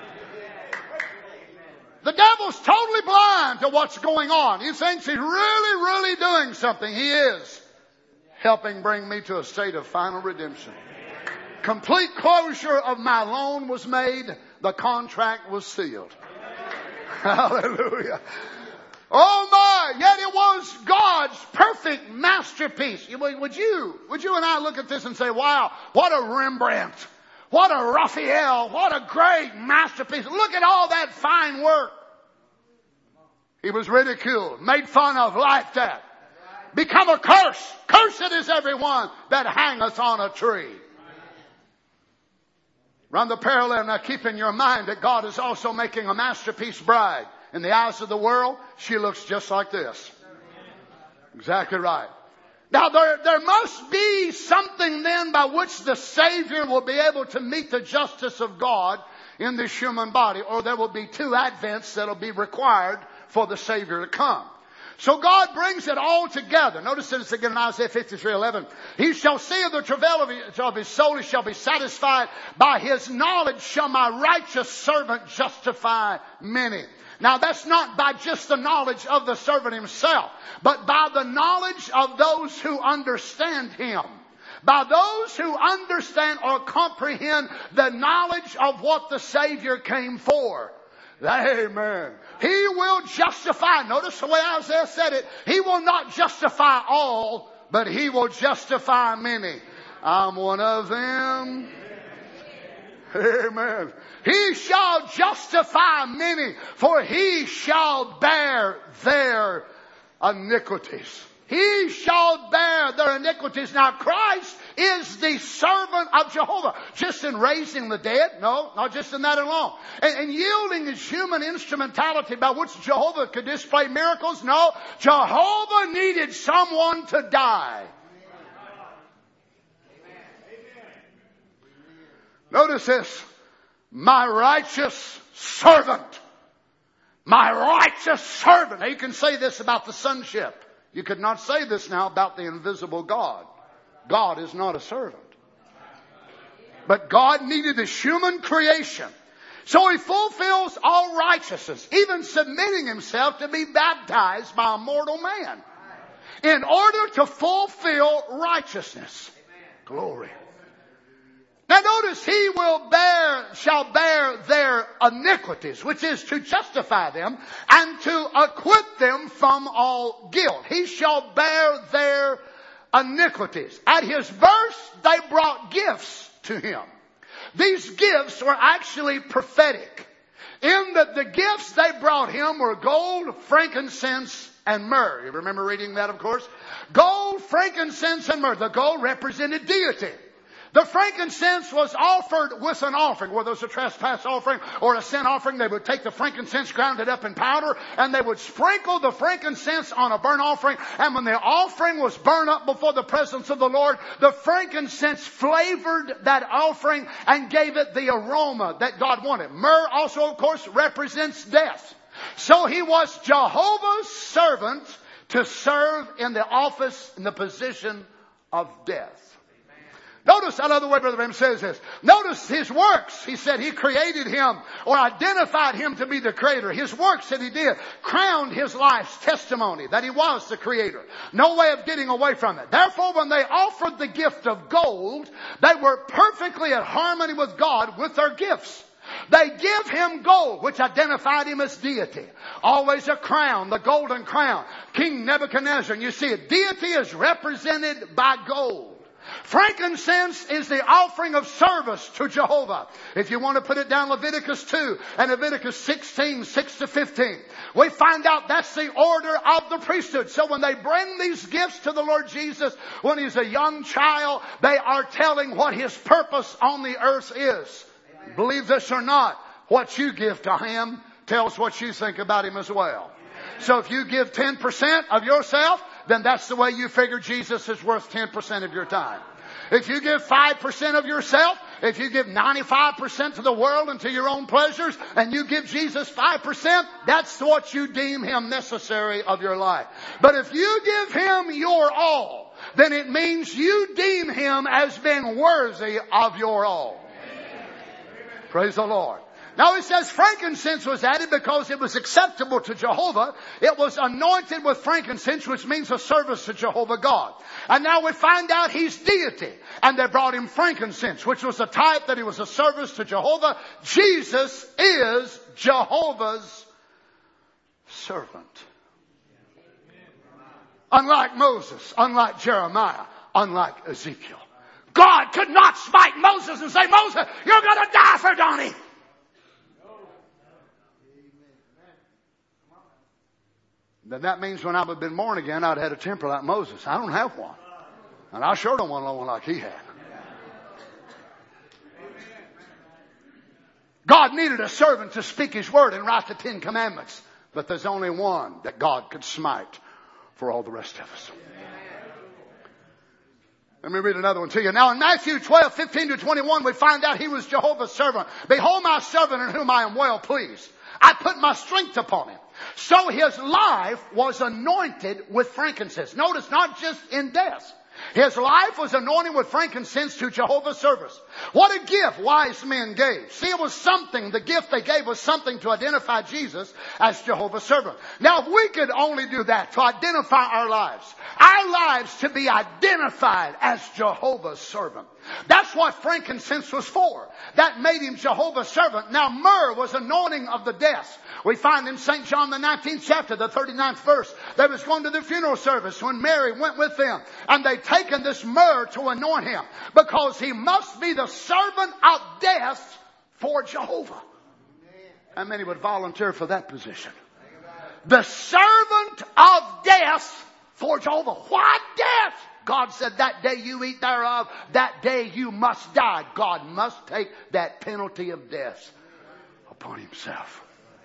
The devil's totally blind to what's going on. He thinks he's really doing something. He is helping bring me to a state of final redemption. Complete closure of my loan was made. The contract was sealed. Hallelujah. Oh my, yet it was God's perfect masterpiece. Would you and I look at this and say, wow, what a Rembrandt, what a Raphael, what a great masterpiece. Look at all that fine work. He was ridiculed, made fun of, laughed at, become a curse. Cursed is everyone that hangeth on a tree. Run the parallel now. Keep in your mind that God is also making a masterpiece bride. In the eyes of the world, she looks just like this. Exactly right. Now there must be something then by which the Savior will be able to meet the justice of God in this human body, or there will be two advents that will be required for the Savior to come. So God brings it all together. Notice this again in Isaiah 53:11. He shall see of the travail of his soul, he shall be satisfied. By his knowledge shall my righteous servant justify many. Now that's not by just the knowledge of the servant himself, but by the knowledge of those who understand him. By those who understand or comprehend the knowledge of what the Savior came for. Amen. He will justify. Notice the way Isaiah said it. He will not justify all, but he will justify many. I'm one of them. Amen. He shall justify many, for he shall bear their iniquities. He shall bear their iniquities. Now Christ is the servant of Jehovah. Just in raising the dead? No, not just in that alone. And yielding his human instrumentality by which Jehovah could display miracles? No. Jehovah needed someone to die. Notice this. My righteous servant. My righteous servant. Now you can say this about the sonship. You could not say this now about the invisible God. God is not a servant. But God needed a human creation. So he fulfills all righteousness, even submitting himself to be baptized by a mortal man in order to fulfill righteousness. Glory. Now notice he shall bear their iniquities, which is to justify them and to acquit them from all guilt. He shall bear their iniquities. At his birth, they brought gifts to him. These gifts were actually prophetic, in that the gifts they brought him were gold, frankincense, and myrrh. You remember reading that, of course? Gold, frankincense, and myrrh. The gold represented deity. The frankincense was offered with an offering. Whether it was a trespass offering or a sin offering, they would take the frankincense, ground it up in powder, and they would sprinkle the frankincense on a burnt offering. And when the offering was burned up before the presence of the Lord, the frankincense flavored that offering and gave it the aroma that God wanted. Myrrh also, of course, represents death. So he was Jehovah's servant to serve in the office, in the position of death. Notice another way Brother Branham says this. Notice his works. He said he created him or identified him to be the creator. His works that he did crowned his life's testimony that he was the creator. No way of getting away from it. Therefore, when they offered the gift of gold, they were perfectly at harmony with God with their gifts. They give him gold, which identified him as deity. Always a crown, the golden crown. King Nebuchadnezzar, and you see it. Deity is represented by gold. Frankincense is the offering of service to Jehovah. If you want to put it down, Leviticus 2 and Leviticus 16, 6-15. We find out that's the order of the priesthood. So when they bring these gifts to the Lord Jesus when he's a young child, they are telling what his purpose on the earth is. Amen. Believe this or not, what you give to him tells what you think about him as well. Amen. So if you give 10% of yourself, then that's the way you figure Jesus is worth 10% of your time. If you give 5% of yourself, if you give 95% to the world and to your own pleasures, and you give Jesus 5%, that's what you deem him necessary of your life. But if you give him your all, then it means you deem him as being worthy of your all. Amen. Praise the Lord. Now he says frankincense was added because it was acceptable to Jehovah. It was anointed with frankincense, which means a service to Jehovah God. And now we find out he's deity. And they brought him frankincense, which was a type that he was a service to Jehovah. Jesus is Jehovah's servant. Unlike Moses, unlike Jeremiah, unlike Ezekiel. God could not smite Moses and say, Moses, you're going to die for Donnie. Then that means when I would have been born again, I'd had a temper like Moses. I don't have one. And I sure don't want one like he had. God needed a servant to speak His word and write the 10 Commandments. But there's only one that God could smite for all the rest of us. Let me read another one to you. Now in Matthew 12:15-21, we find out He was Jehovah's servant. Behold my servant in whom I am well pleased. I put my strength upon him. So his life was anointed with frankincense. Notice, not just in death. His life was anointed with frankincense to Jehovah's service. What a gift wise men gave. See, it was something, the gift they gave was something to identify Jesus as Jehovah's servant. Now, if we could only do that, to identify our lives to be identified as Jehovah's servant. That's what frankincense was for. That made him Jehovah's servant. Now, myrrh was anointing of the death. We find in St. John the 19th chapter, the 39th verse, they was going to the funeral service when Mary went with them. And they'd taken this myrrh to anoint him because he must be the servant of death for Jehovah. How many would volunteer for that position? The servant of death for Jehovah. Why death? God said, that day you eat thereof, that day you must die. God must take that penalty of death upon himself.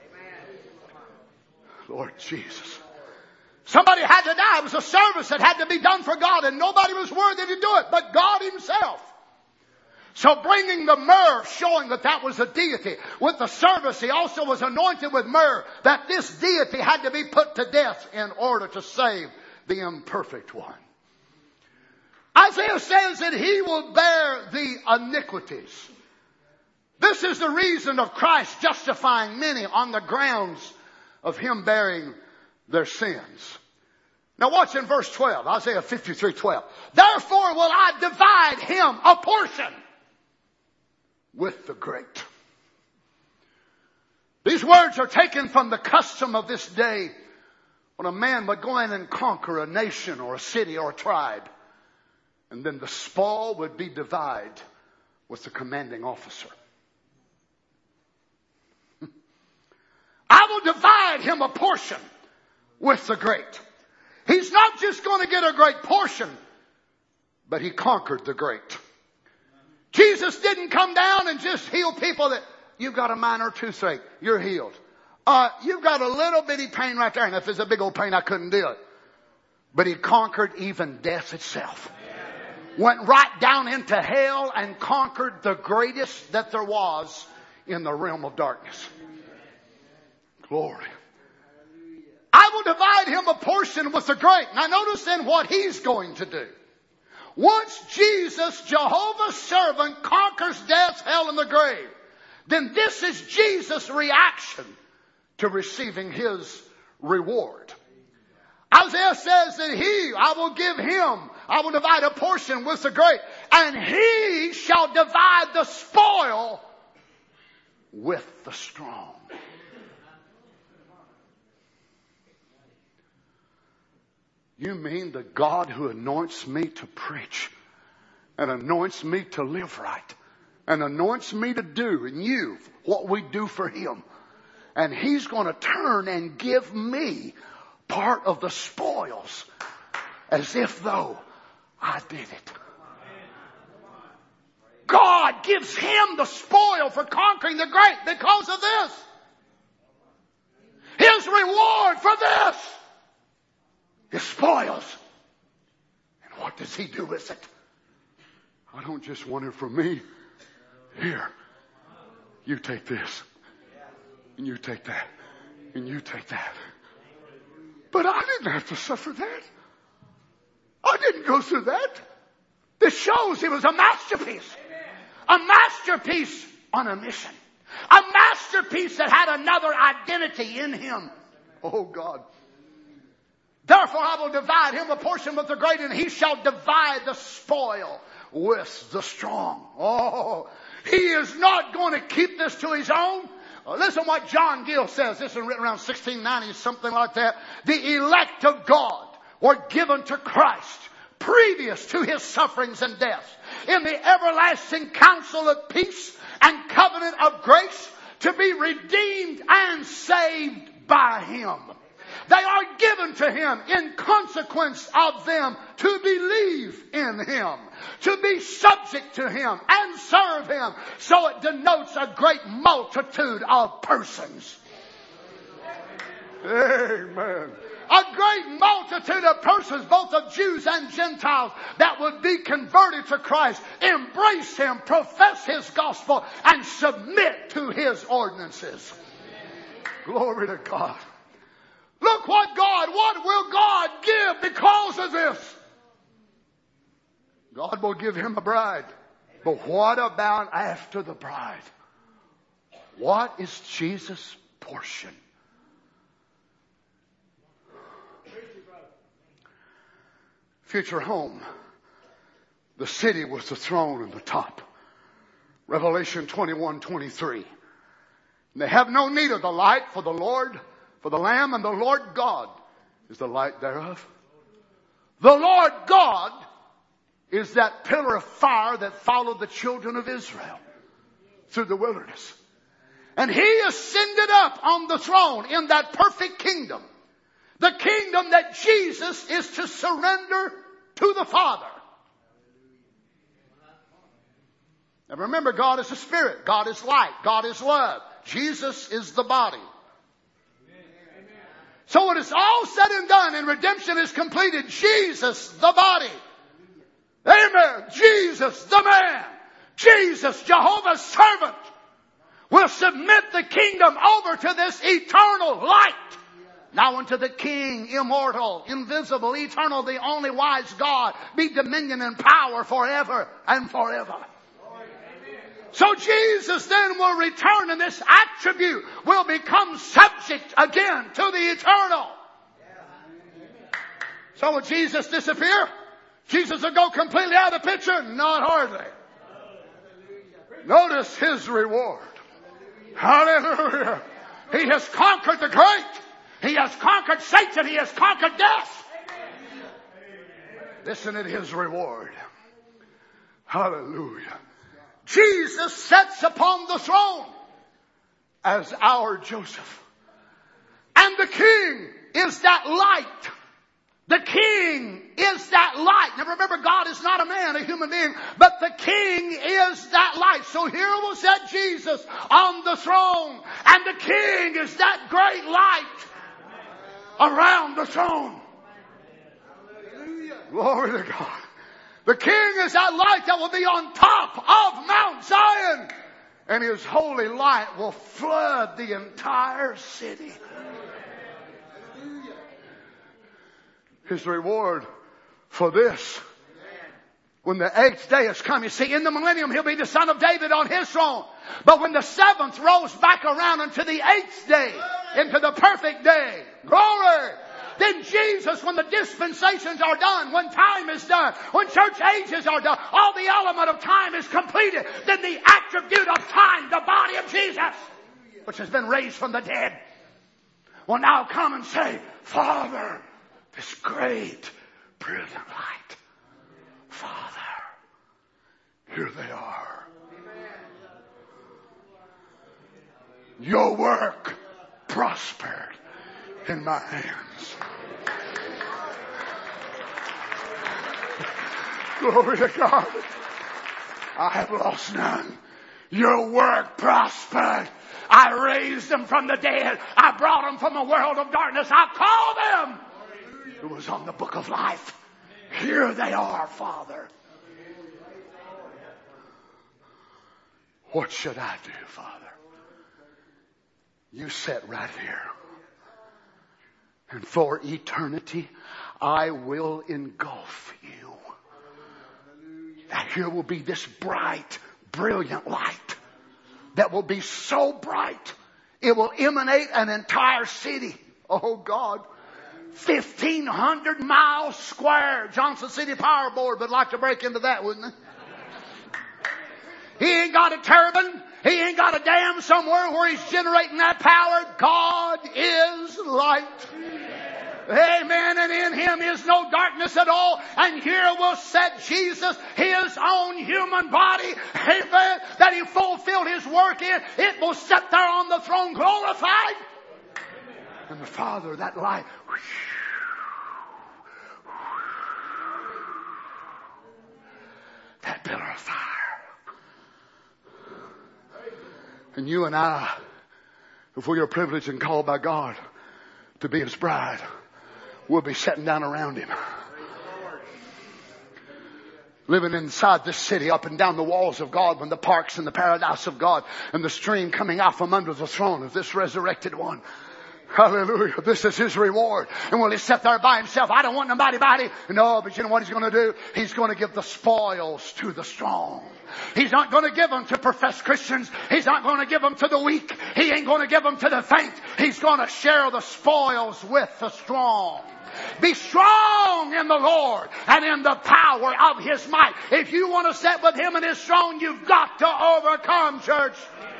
Lord Jesus. Somebody had to die. It was a service that had to be done for God, and nobody was worthy to do it but God himself. So bringing the myrrh, showing that that was a deity. With the service, he also was anointed with myrrh, that this deity had to be put to death in order to save the imperfect one. Isaiah says that he will bear the iniquities. This is the reason of Christ justifying many on the grounds of him bearing their sins. Now watch in verse 12, Isaiah 53:12. Therefore will I divide him a portion with the great. These words are taken from the custom of this day when a man would go in and conquer a nation or a city or a tribe. And then the spoil would be divided with the commanding officer. I will divide him a portion with the great. He's not just going to get a great portion, but he conquered the great. Jesus didn't come down and just heal people that you've got a minor toothache, you're healed. You've got a little bitty pain right there, and if it's a big old pain, I couldn't do it. But he conquered even death itself. Went right down into hell and conquered the greatest that there was in the realm of darkness. Glory. I will divide him a portion with the great. Now notice then what he's going to do. Once Jesus, Jehovah's servant, conquers death, hell, and the grave, then this is Jesus' reaction to receiving his reward. Isaiah says that I will divide a portion with the great, and he shall divide the spoil with the strong. You mean the God who anoints me to preach and anoints me to live right and anoints me to do in you what we do for him. And he's going to turn and give me part of the spoils as if though I did it. God gives him the spoil for conquering the great because of this. His reward for this. His spoils. And what does he do with it? I don't just want it for me. Here, you take this. And you take that. And you take that. But I didn't have to suffer that. I didn't go through that. This shows he was a masterpiece. A masterpiece on a mission. A masterpiece that had another identity in him. Oh God. Therefore I will divide him a portion with the great, and he shall divide the spoil with the strong. Oh, he is not going to keep this to his own. Listen what John Gill says. This is written around 1690, something like that. The elect of God were given to Christ previous to his sufferings and death in the everlasting counsel of peace and covenant of grace to be redeemed and saved by him. They are given to him in consequence of them to believe in him, to be subject to him and serve him. So it denotes a great multitude of persons. Amen. A great multitude of persons, both of Jews and Gentiles, that would be converted to Christ, embrace him, profess his gospel, and submit to his ordinances. Glory to God. Look what will God give because of this? God will give him a bride. But what about after the bride? What is Jesus' portion? Future home. The city was the throne and the top. Revelation 21:23. They have no need of the light, for the Lord, for the Lamb and the Lord God is the light thereof. The Lord God is that pillar of fire that followed the children of Israel through the wilderness. And he ascended up on the throne in that perfect kingdom. The kingdom that Jesus is to surrender to the Father. Now remember, God is a spirit. God is light. God is love. Jesus is the body. So when it's all said and done and redemption is completed, Jesus, the body. Amen. Jesus, the man. Jesus, Jehovah's servant, will submit the kingdom over to this eternal light. Now unto the King, immortal, invisible, eternal, the only wise God, be dominion and power forever and forever. So Jesus then will return, and this attribute will become subject again to the eternal. So will Jesus disappear? Jesus will go completely out of the picture? Not hardly. Notice his reward. Hallelujah. He has conquered the great. He has conquered Satan. He has conquered death. Listen to his reward. Hallelujah. Jesus sits upon the throne as our Joseph. And the King is that light. The King is that light. Now remember, God is not a man, a human being, but the King is that light. So here we'll set Jesus on the throne, and the King is that great light around the throne. Glory to God. The King is that light that will be on top of Mount Zion, and his holy light will flood the entire city. His reward for this, when the 8th day has come, you see, in the millennium he'll be the son of David on his throne. But when the 7th rolls back around into the 8th day, into the perfect day, glory, then Jesus, when the dispensations are done, when time is done, when church ages are done, all the element of time is completed, then the attribute of time, the body of Jesus, which has been raised from the dead, will now come and say, Father, this great, brilliant light, Father, here they are. Your work prospered in my hands. Glory to God. I have lost none. Your work prospered. I raised them from the dead. I brought them from a world of darkness. I called them. It was on the book of life. Here they are, Father. What should I do, Father? You sit right here. And for eternity, I will engulf you. And here will be this bright, brilliant light that will be so bright, it will emanate an entire city. Oh God. 1,500 miles square. Johnson City Power Board would like to break into that, wouldn't he? He ain't got a turbine. He ain't got a dam somewhere where he's generating that power. God is light. Amen. And in him is no darkness at all. And here will set Jesus, his own human body, amen, that he fulfilled his work in. It will sit there on the throne glorified. And the Father, that light, that pillar of fire. And you and I, if we are privileged and called by God to be His bride, we'll be sitting down around Him. Living inside this city, up and down the walls of God, when the parks and the paradise of God, and the stream coming out from under the throne of this resurrected one. Hallelujah. This is His reward. And will He sit there by Himself? I don't want nobody. No, but you know what He's going to do? He's going to give the spoils to the strong. He's not going to give them to professed Christians. He's not going to give them to the weak. He ain't going to give them to the faint. He's going to share the spoils with the strong. Be strong in the Lord and in the power of His might. If you want to sit with Him and His throne, you've got to overcome, church.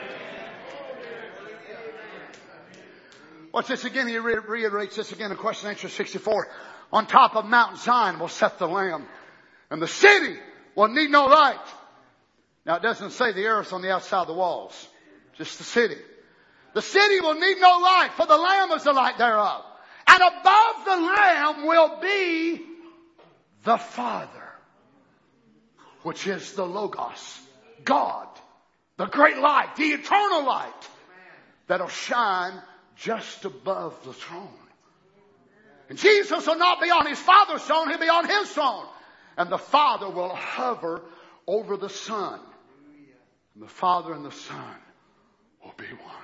What's this again? He reiterates this again in question answer 64. On top of Mount Zion will set the Lamb, and the city will need no light. Now it doesn't say the earth on the outside of the walls, just the city. The city will need no light, for the Lamb is the light thereof. And above the Lamb will be the Father, which is the Logos, God, the great light, the eternal light that'll shine just above the throne. And Jesus will not be on His Father's throne, He'll be on His throne. And the Father will hover over the Son. And the Father and the Son will be one.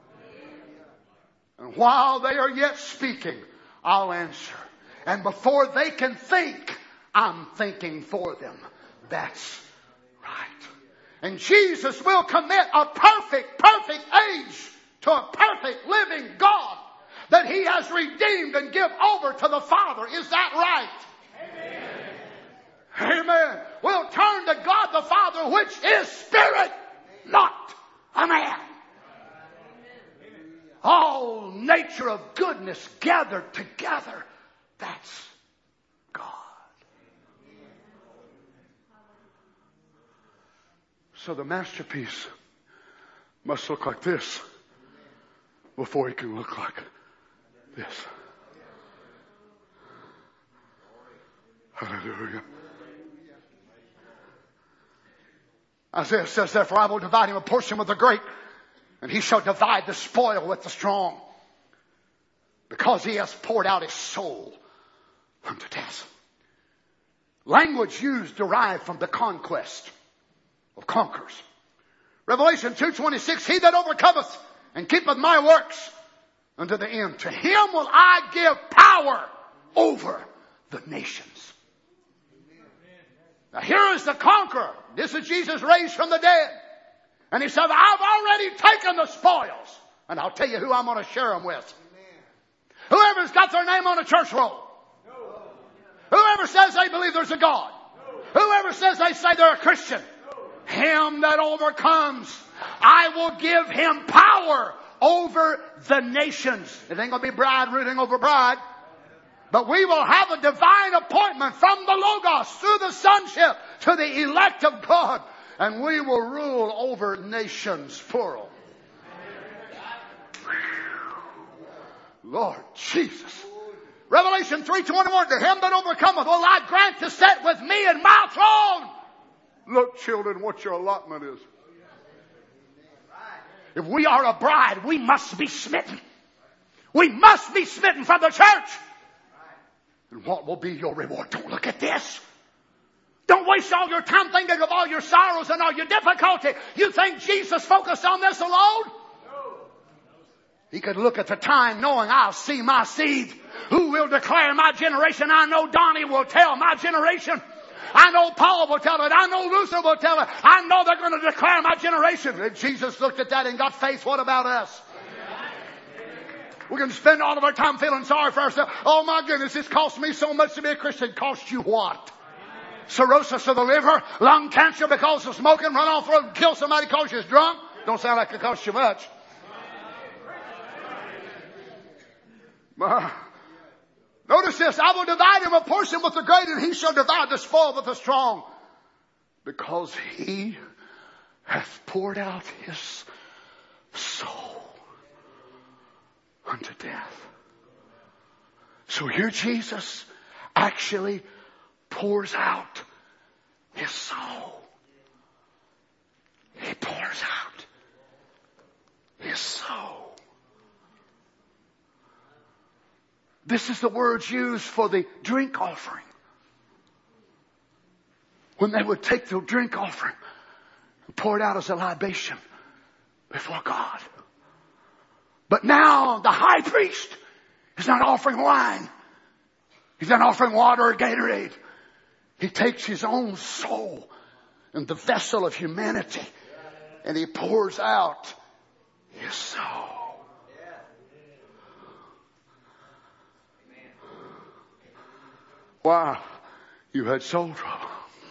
And while they are yet speaking, I'll answer. And before they can think, I'm thinking for them. That's right. And Jesus will commit a perfect age to a perfect living God that He has redeemed and give over to the Father. Is that right? Amen. Amen. We'll turn to God the Father, which is Spirit, not a man. All nature of goodness gathered together. That's God. So the masterpiece must look like this before it can look like this. Hallelujah. Isaiah says, therefore I will divide him a portion with the great, and he shall divide the spoil with the strong, because he has poured out his soul unto death. Language used derived from the conquest of conquerors. Revelation 2:26, he that overcometh and keepeth my works unto the end, to him will I give power over the nations. Now here is the conqueror. This is Jesus raised from the dead. And He said, I've already taken the spoils. And I'll tell you who I'm going to share them with. Whoever's got their name on a church roll. Whoever says they believe there's a God. Whoever says they say they're a Christian. Him that overcomes, I will give him power over the nations. It ain't going to be bride rooting over bride. But we will have a divine appointment from the Logos through the sonship to the elect of God. And we will rule over nations, plural. Lord Jesus. Revelation 3:21, to him that overcometh will I grant to sit with me in my throne. Look, children, what your allotment is. If we are a bride, we must be smitten. We must be smitten for the church. And what will be your reward? Don't look at this. Don't waste all your time thinking of all your sorrows and all your difficulty. You think Jesus focused on this alone? He could look at the time knowing I'll see my seed. Who will declare my generation? I know Donnie will tell my generation. I know Paul will tell it. I know Luther will tell it. I know they're going to declare my generation. If Jesus looked at that and got faith, what about us? We're going to spend all of our time feeling sorry for ourselves. Oh my goodness, this cost me so much to be a Christian. Cost you what? Cirrhosis of the liver, lung cancer because of smoking, run off the road and kill somebody because you're drunk? Don't sound like it cost you much. Notice this, I will divide him a portion with the great, and he shall divide the spoil with the strong, because he hath poured out his soul unto death. So here Jesus actually pours out his soul. He pours out his soul. This is the words used for the drink offering. When they would take the drink offering and pour it out as a libation before God. But now the high priest is not offering wine. He's not offering water or Gatorade. He takes his own soul in the vessel of humanity and he pours out his soul. Why? You had soul trouble.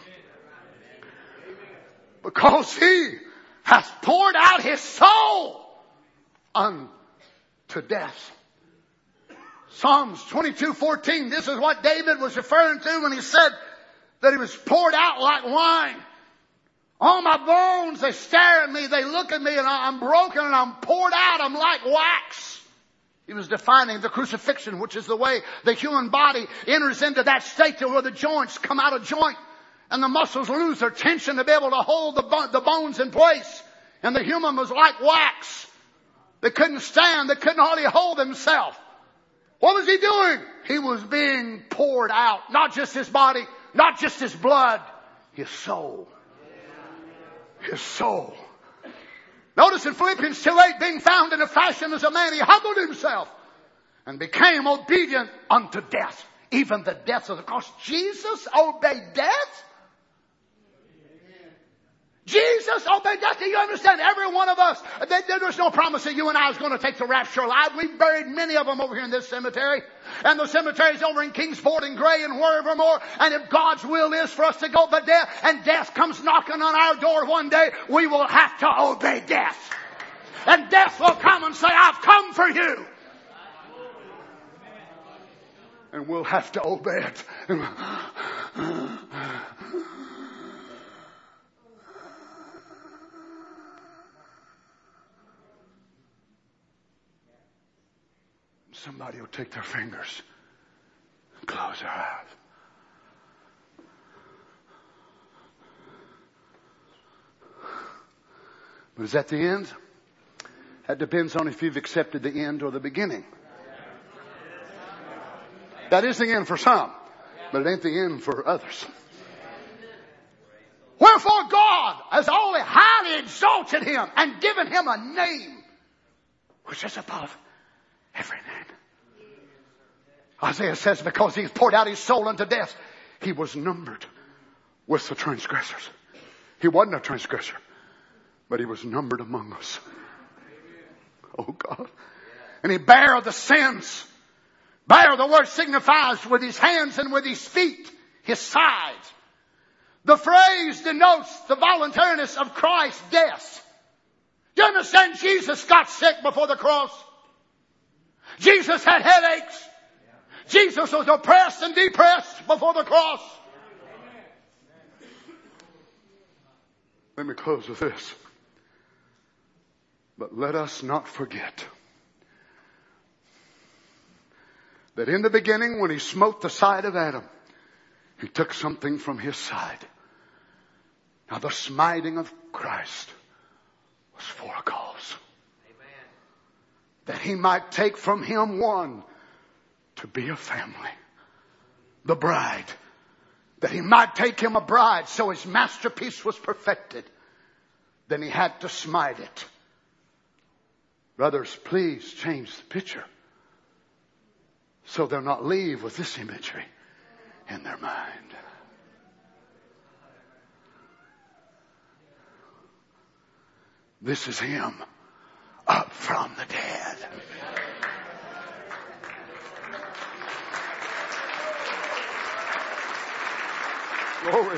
Because he has poured out his soul unto death. Psalms 22:14. This is what David was referring to when he said that he was poured out like wine. All my bones, they stare at me, they look at me, and I'm broken and I'm poured out. I'm like wax. He was defining the crucifixion, which is the way the human body enters into that state where the joints come out of joint and the muscles lose their tension to be able to hold the bones in place. And the human was like wax. They couldn't stand. They couldn't hardly hold themselves. What was he doing? He was being poured out. Not just his body, not just his blood, his soul. His soul. Notice in Philippians 2:8, being found in a fashion as a man, he humbled himself and became obedient unto death. Even the death of the cross. Jesus obeyed death? Jesus obeyed death. Do you understand? Every one of us, there's no promise that you and I is going to take the rapture alive. We've buried many of them over here in this cemetery. And the cemeteries over in Kingsport and Gray and wherever more. And if God's will is for us to go to death, and death comes knocking on our door one day, we will have to obey death. And death will come and say, I've come for you. And we'll have to obey it. Somebody will take their fingers and close their eyes. But is that the end? That depends on if you've accepted the end or the beginning. That is the end for some, but it ain't the end for others. Wherefore God has only highly exalted him and given him a name which is above every name. Isaiah says because he poured out his soul unto death, he was numbered with the transgressors. He wasn't a transgressor, but he was numbered among us. Oh God. And he bare the sins. Bare, the word signifies with his hands and with his feet, his sides. The phrase denotes the voluntariness of Christ's death. Do you understand? Jesus got sick before the cross. Jesus had headaches. Jesus was oppressed and depressed before the cross. Let me close with this. But let us not forget that in the beginning, when he smote the side of Adam, he took something from his side. Now the smiting of Christ was for a cause. Amen. That he might take from him one to be a family. The bride. That he might take him a bride so his masterpiece was perfected. Then he had to smite it. Brothers, please change the picture so they'll not leave with this imagery in their mind. This is him up from the dead. Glory.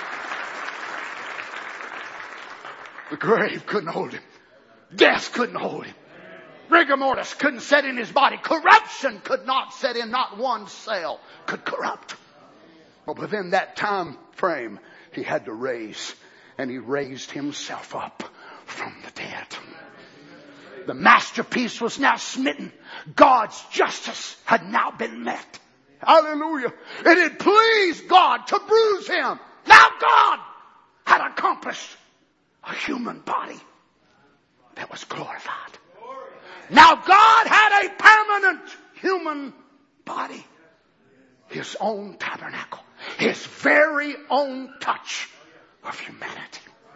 The grave couldn't hold him. Death couldn't hold him. Rigor mortis couldn't set in his body. Corruption could not set in. Not one cell could corrupt. But within that time frame, he had to raise. And he raised himself up from the dead. The masterpiece was now smitten. God's justice had now been met. Hallelujah. It had pleased God to bruise him. Now God had accomplished a human body that was glorified. Now God had a permanent human body. His own tabernacle. His very own touch of humanity.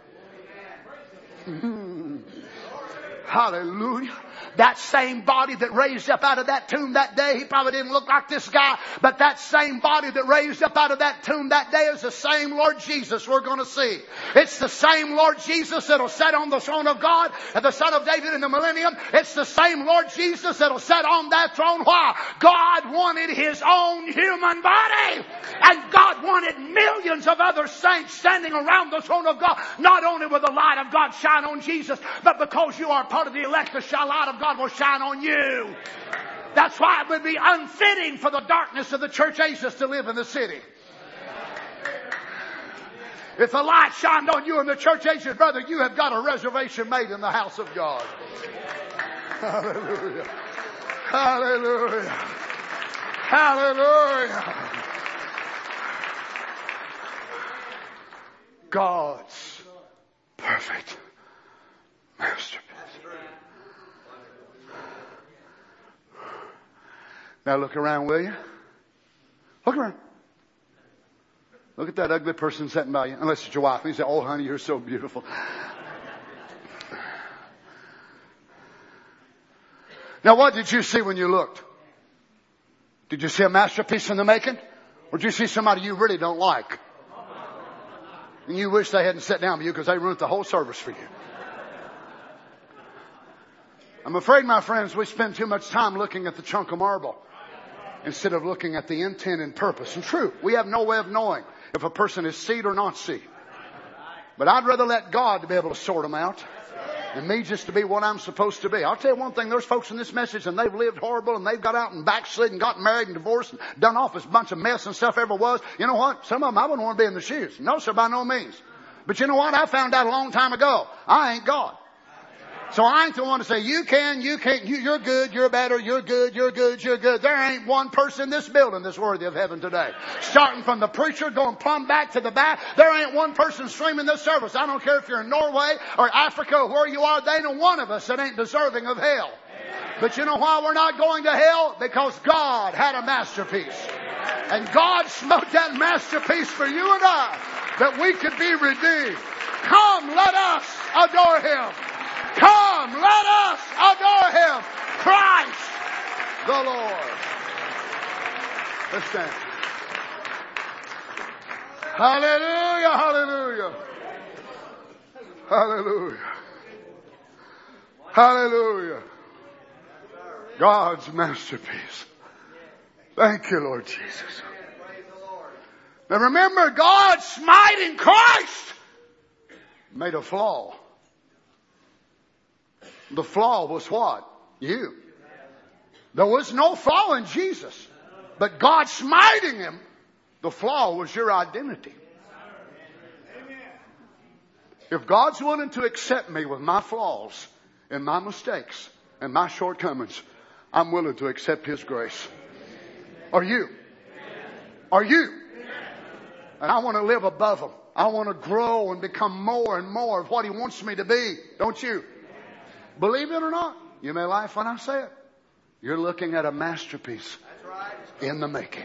Hallelujah. That same body that raised up out of that tomb that day, he probably didn't look like this guy, but that same body that raised up out of that tomb that day is the same Lord Jesus we're going to see. It's the same Lord Jesus that'll sit on the throne of God and the Son of David in the millennium. It's the same Lord Jesus that'll sit on that throne. Why? God wanted his own human body. And God wanted millions of other saints standing around the throne of God. Not only will the light of God shine on Jesus, but because you are part of the elect, the light of God will shine on you. That's why it would be unfitting for the darkness of the church ages to live in the city. If the light shined on you in the church ages, brother, you have got a reservation made in the house of God. Hallelujah. Hallelujah. Hallelujah. God's perfect masterpiece. Now look around, will you? Look around. Look at that ugly person sitting by you. Unless it's your wife. And you say, oh, honey, you're so beautiful. Now, what did you see when you looked? Did you see a masterpiece in the making? Or did you see somebody you really don't like? And you wish they hadn't sat down with you because they ruined the whole service for you. I'm afraid, my friends, we spend too much time looking at the chunk of marble instead of looking at the intent and purpose. And true, we have no way of knowing if a person is seed or not seed. But I'd rather let God to be able to sort them out than me just to be what I'm supposed to be. I'll tell you one thing, there's folks in this message and they've lived horrible and they've got out and backslid and got married and divorced and done off as a bunch of mess and stuff ever was. You know what? Some of them I wouldn't want to be in the shoes. No, sir, by no means. But you know what? I found out a long time ago. I ain't God. So I ain't the one to say, you can't, you're good, you're better, you're good, you're good, you're good. There ain't one person in this building that's worthy of heaven today. Starting from the preacher, going plumb back to the back, there ain't one person streaming this service. I don't care if you're in Norway or Africa or where you are, there ain't one of us that ain't deserving of hell. But you know why we're not going to hell? Because God had a masterpiece. And God smote that masterpiece for you and I, that we could be redeemed. Come, let us adore Him. Come, let us adore Him. Christ the Lord. Let's stand. Hallelujah, hallelujah. Hallelujah. Hallelujah. God's masterpiece. Thank you, Lord Jesus. Now remember, God smiting Christ made a flaw. The flaw was what? You. There was no flaw in Jesus. But God smiting Him, the flaw was your identity. If God's willing to accept me with my flaws and my mistakes and my shortcomings, I'm willing to accept His grace. Are you? Are you? And I want to live above Him. I want to grow and become more and more of what He wants me to be. Don't you? Believe it or not, you may laugh when I say it. You're looking at a masterpiece in the making.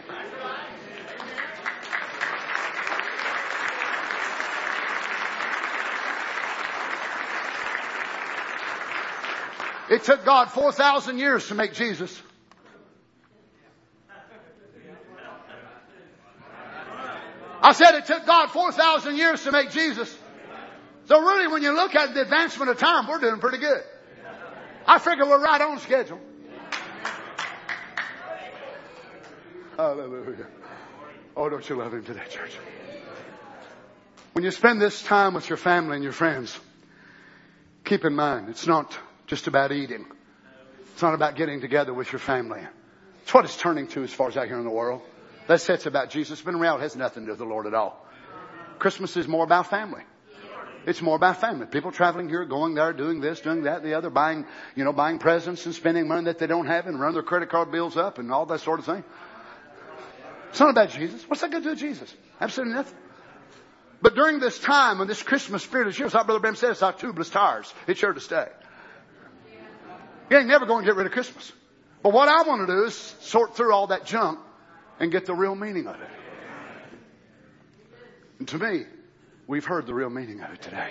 It took God 4,000 years to make Jesus. I said it took God 4,000 years to make Jesus. So really, when you look at the advancement of time, we're doing pretty good. I figure we're right on schedule. Hallelujah. Oh, don't you love Him today, church? When you spend this time with your family and your friends, keep in mind, it's not just about eating. It's not about getting together with your family. It's what it's turning to as far as out here in the world. Let's say it's about Jesus, but in reality it has nothing to do with the Lord at all. Christmas is more about family. It's more about family. People traveling here, going there, doing this, doing that, the other, buying presents and spending money that they don't have and run their credit card bills up and all that sort of thing. It's not about Jesus. What's that got to do with Jesus? Absolutely nothing. But during this time, when this Christmas spirit is here, it's like Brother Branham said, it's like tubeless tires. It's here to stay. You ain't never going to get rid of Christmas. But what I want to do is sort through all that junk and get the real meaning of it. And to me, we've heard the real meaning of it today.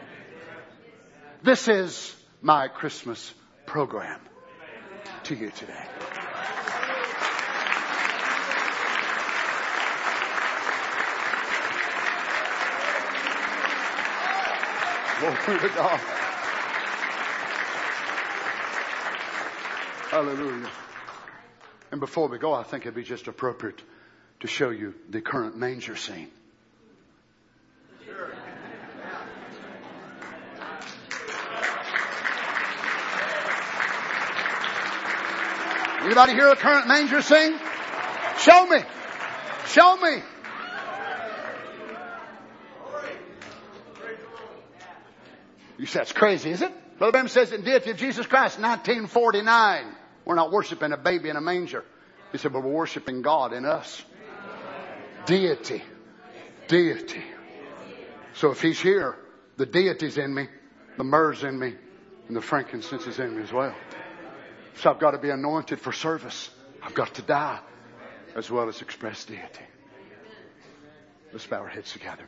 This is my Christmas program to you today. Glory to God. Hallelujah. And before we go, I think it'd be just appropriate to show you the current manger scene. Anybody hear a current manger scene? Show me. Show me. You say, that's crazy, is it? Brother Branham says in Deity of Jesus Christ, 1949. We're not worshiping a baby in a manger. He said, but we're worshiping God in us. Deity. Deity. So if He's here, the deity's in me, the myrrh's in me, and the frankincense is in me as well. So I've got to be anointed for service. I've got to die as well as express deity. Let's bow our heads together.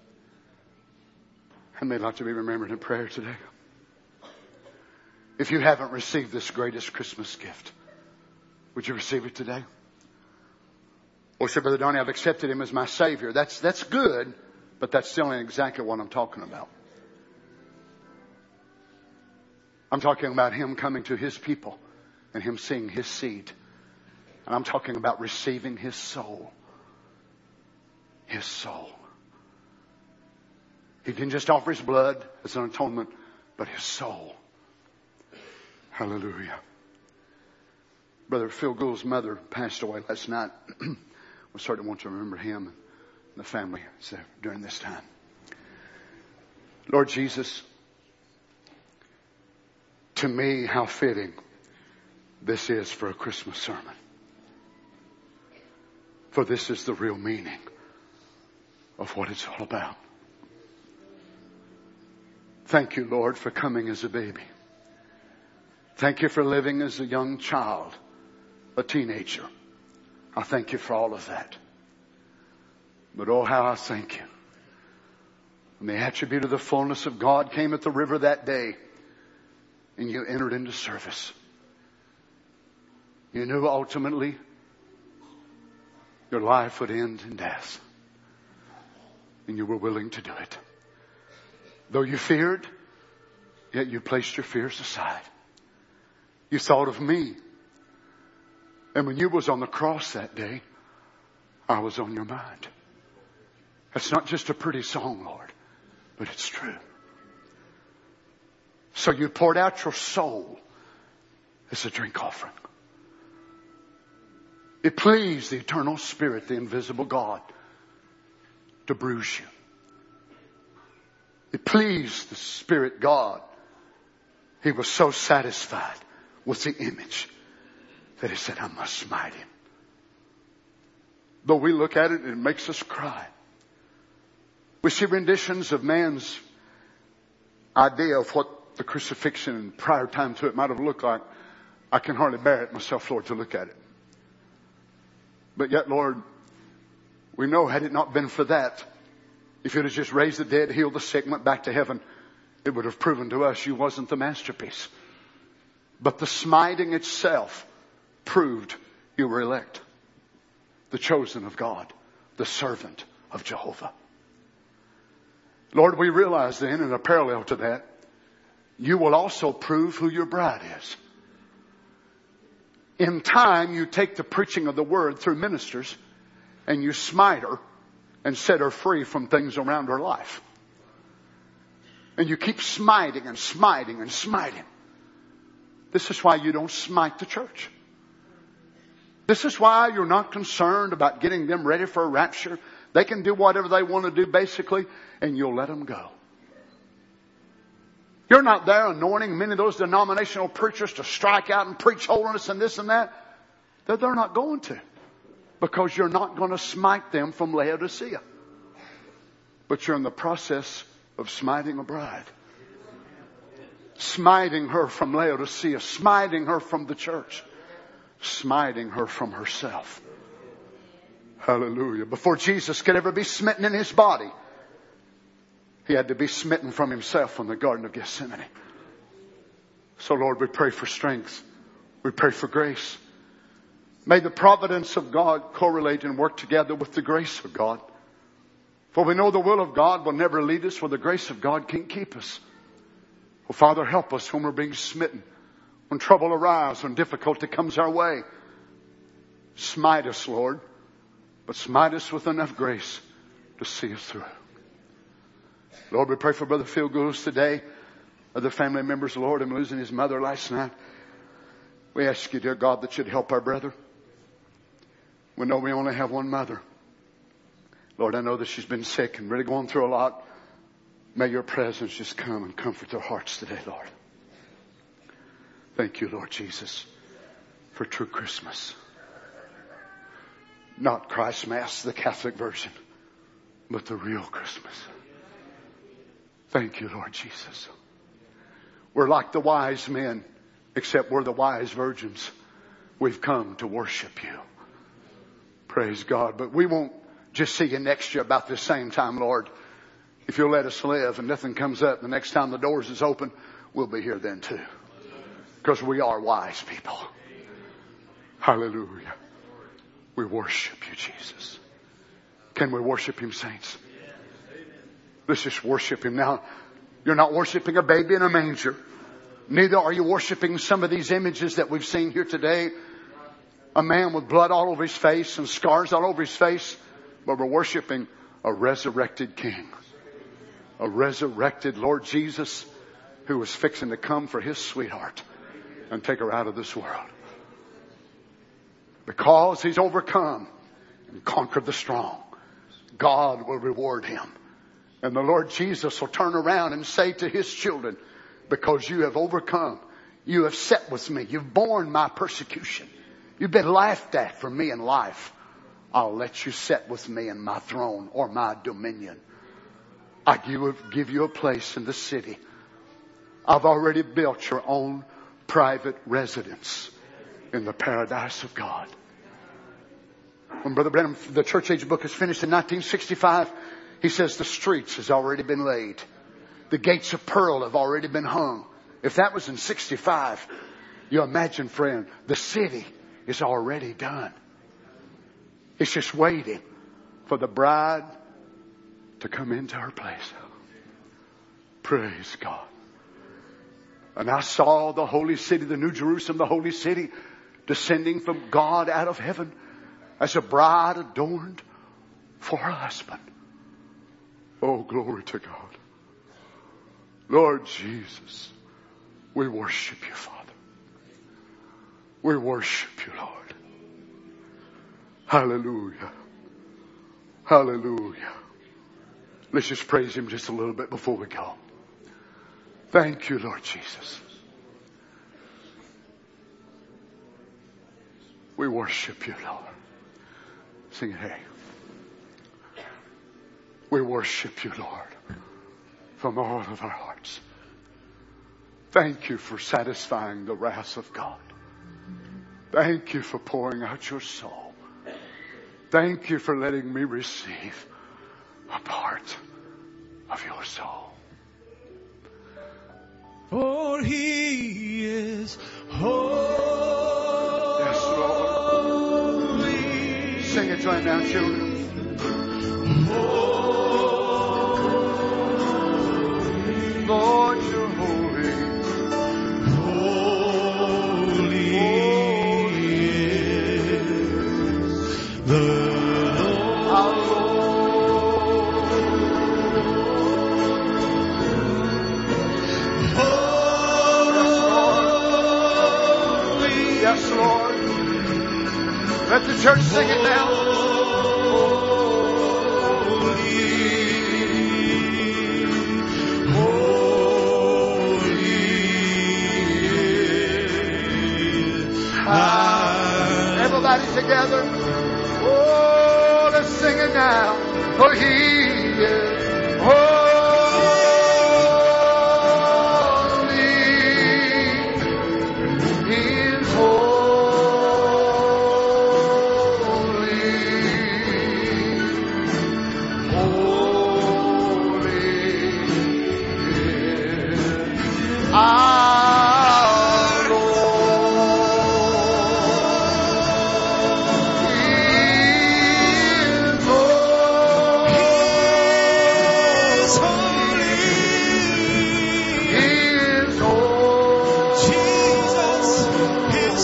And they'd like to be remembered in prayer today. If you haven't received this greatest Christmas gift, would you receive it today? Or say, Brother Donnie, I've accepted Him as my Savior. That's good, but that's still ain't exactly what I'm talking about. I'm talking about Him coming to His people and Him seeing His seed. And I'm talking about receiving His soul. His soul. He didn't just offer His blood as an atonement, but His soul. Hallelujah. Brother Phil Gould's mother passed away last night. We certainly want to remember him and the family during this time. Lord Jesus, to me, how fitting this is for a Christmas sermon. For this is the real meaning of what it's all about. Thank you, Lord, for coming as a baby. Thank you for living as a young child, a teenager. I thank you for all of that. But oh, how I thank you. When the attribute of the fullness of God came at the river that day, and you entered into service. You knew ultimately your life would end in death. And you were willing to do it. Though you feared, yet you placed your fears aside. You thought of me. And when you was on the cross that day, I was on your mind. That's not just a pretty song, Lord, but it's true. So you poured out your soul as a drink offering. It pleased the eternal Spirit, the invisible God, to bruise you. It pleased the Spirit God. He was so satisfied with the image that He said, I must smite him. Though we look at it, it makes us cry. We see renditions of man's idea of what the crucifixion and prior time to it might have looked like. I can hardly bear it myself, Lord, to look at it. But yet, Lord, we know had it not been for that, if you'd have just raised the dead, healed the sick, went back to heaven, it would have proven to us you wasn't the masterpiece. But the smiting itself proved you were elect. The chosen of God. The servant of Jehovah. Lord, we realize then, in a parallel to that, you will also prove who your bride is. In time, you take the preaching of the word through ministers and you smite her and set her free from things around her life. And you keep smiting and smiting and smiting. This is why you don't smite the church. This is why you're not concerned about getting them ready for a rapture. They can do whatever they want to do basically, and you'll let them go. You're not there anointing many of those denominational preachers to strike out and preach holiness and this and that. They're not going to. Because you're not going to smite them from Laodicea. But you're in the process of smiting a bride. Smiting her from Laodicea. Smiting her from the church. Smiting her from herself. Hallelujah. Before Jesus could ever be smitten in his body, he had to be smitten from himself in the Garden of Gethsemane. So Lord, we pray for strength. We pray for grace. May the providence of God correlate and work together with the grace of God. For we know the will of God will never lead us, for the grace of God can't keep us. Well, Father, help us when we're being smitten, when trouble arises, when difficulty comes our way. Smite us, Lord, but smite us with enough grace to see us through. Lord, we pray for Brother Phil Gould today. Other family members, Lord, him losing his mother last night. We ask you, dear God, that you'd help our brother. We know we only have one mother. Lord, I know that she's been sick and really going through a lot. May your presence just come and comfort their hearts today, Lord. Thank you, Lord Jesus, for true Christmas. Not Christ's Mass, the Catholic version, but the real Christmas. Thank you, Lord Jesus. We're like the wise men, except we're the wise virgins. We've come to worship you. Praise God. But we won't just see you next year about this same time, Lord. If you'll let us live and nothing comes up, the next time the doors is open, we'll be here then too. Because we are wise people. Hallelujah. We worship you, Jesus. Can we worship him, saints? Let's just worship him. Now, you're not worshiping a baby in a manger. Neither are you worshiping some of these images that we've seen here today. A man with blood all over his face and scars all over his face. But we're worshiping a resurrected King. A resurrected Lord Jesus who was fixing to come for his sweetheart and take her out of this world. Because he's overcome and conquered the strong, God will reward him. And the Lord Jesus will turn around and say to his children, because you have overcome, you have sat with me, you've borne my persecution, you've been laughed at for me in life, I'll let you sit with me in my throne or my dominion. I give you a place in the city. I've already built your own private residence in the paradise of God. When Brother Branham, the church age book is finished in 1965, he says the streets has already been laid. The gates of pearl have already been hung. If that was in 65, you imagine, friend, the city is already done. It's just waiting for the bride to come into her place. Praise God. And I saw the holy city, the New Jerusalem, the holy city, descending from God out of heaven as a bride adorned for her husband. Oh, glory to God. Lord Jesus, we worship you, Father. We worship you, Lord. Hallelujah. Hallelujah. Let's just praise him just a little bit before we go. Thank you, Lord Jesus. We worship you, Lord. Sing it, hey. We worship you, Lord, from all of our hearts. Thank you for satisfying the wrath of God. Thank you for pouring out your soul. Thank you for letting me receive a part of your soul. For he is holy. Yes, Lord. Sing it right now, children. Lord, you're holy. Holy is the Lord. Our Lord. Holy. Yes, Lord. Let the church sing it now. Everybody together. Oh, let's sing it now. For He is holy. He is holy. Holy is our Lord. He is holy. He is holy. Jesus is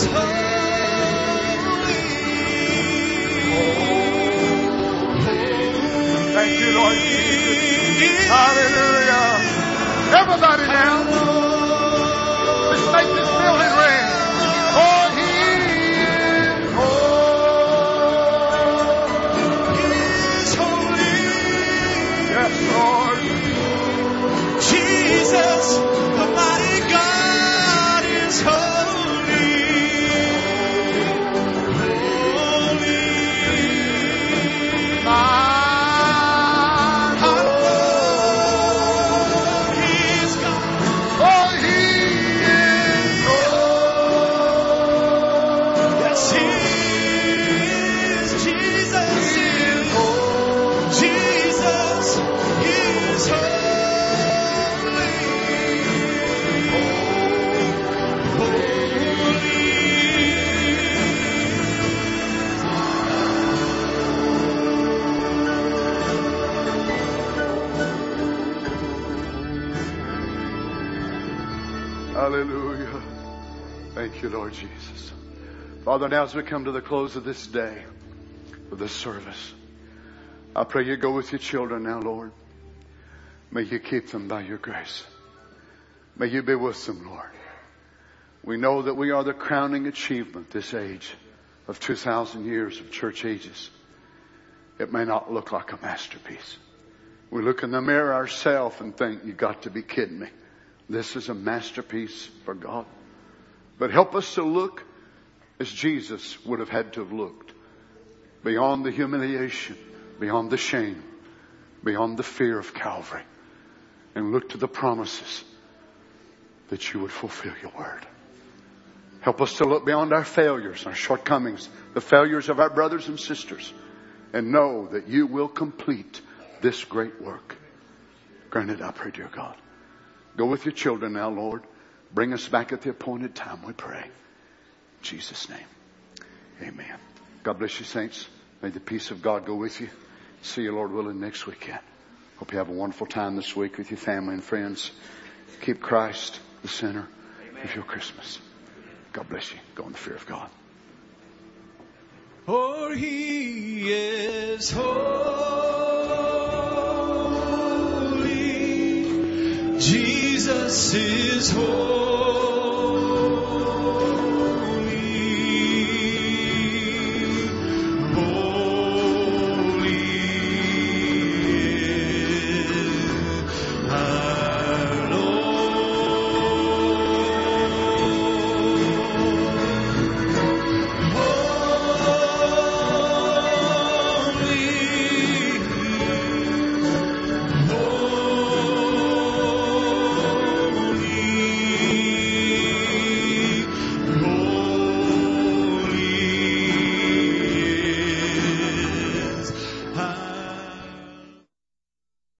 Thank you, Lord Jesus. Hallelujah. Everybody now. Let's make this building ring. For He is holy. Yes, Lord. Jesus, the mighty God is holy. My Lord is God. For He is holy. Yes, He is. Jesus is holy. Jesus is Hallelujah. Thank you, Lord Jesus. Father, now as we come to the close of this day, of this service, I pray you go with your children now, Lord. May you keep them by your grace. May you be with them, Lord. We know that we are the crowning achievement this age of 2,000 years of church ages. It may not look like a masterpiece. We look in the mirror ourselves and think, you got to be kidding me. This is a masterpiece for God. But help us to look as Jesus would have had to have looked. Beyond the humiliation, beyond the shame, beyond the fear of Calvary. And look to the promises that you would fulfill your word. Help us to look beyond our failures, our shortcomings, the failures of our brothers and sisters, and know that you will complete this great work. Grant it, I pray, dear God. Go with your children now, Lord. Bring us back at the appointed time, we pray. In Jesus' name. Amen. God bless you, saints. May the peace of God go with you. See you, Lord willing, next weekend. Hope you have a wonderful time this week with your family and friends. Keep Christ the center of your Christmas. God bless you. Go in the fear of God. For He is holy. Jesus is holy.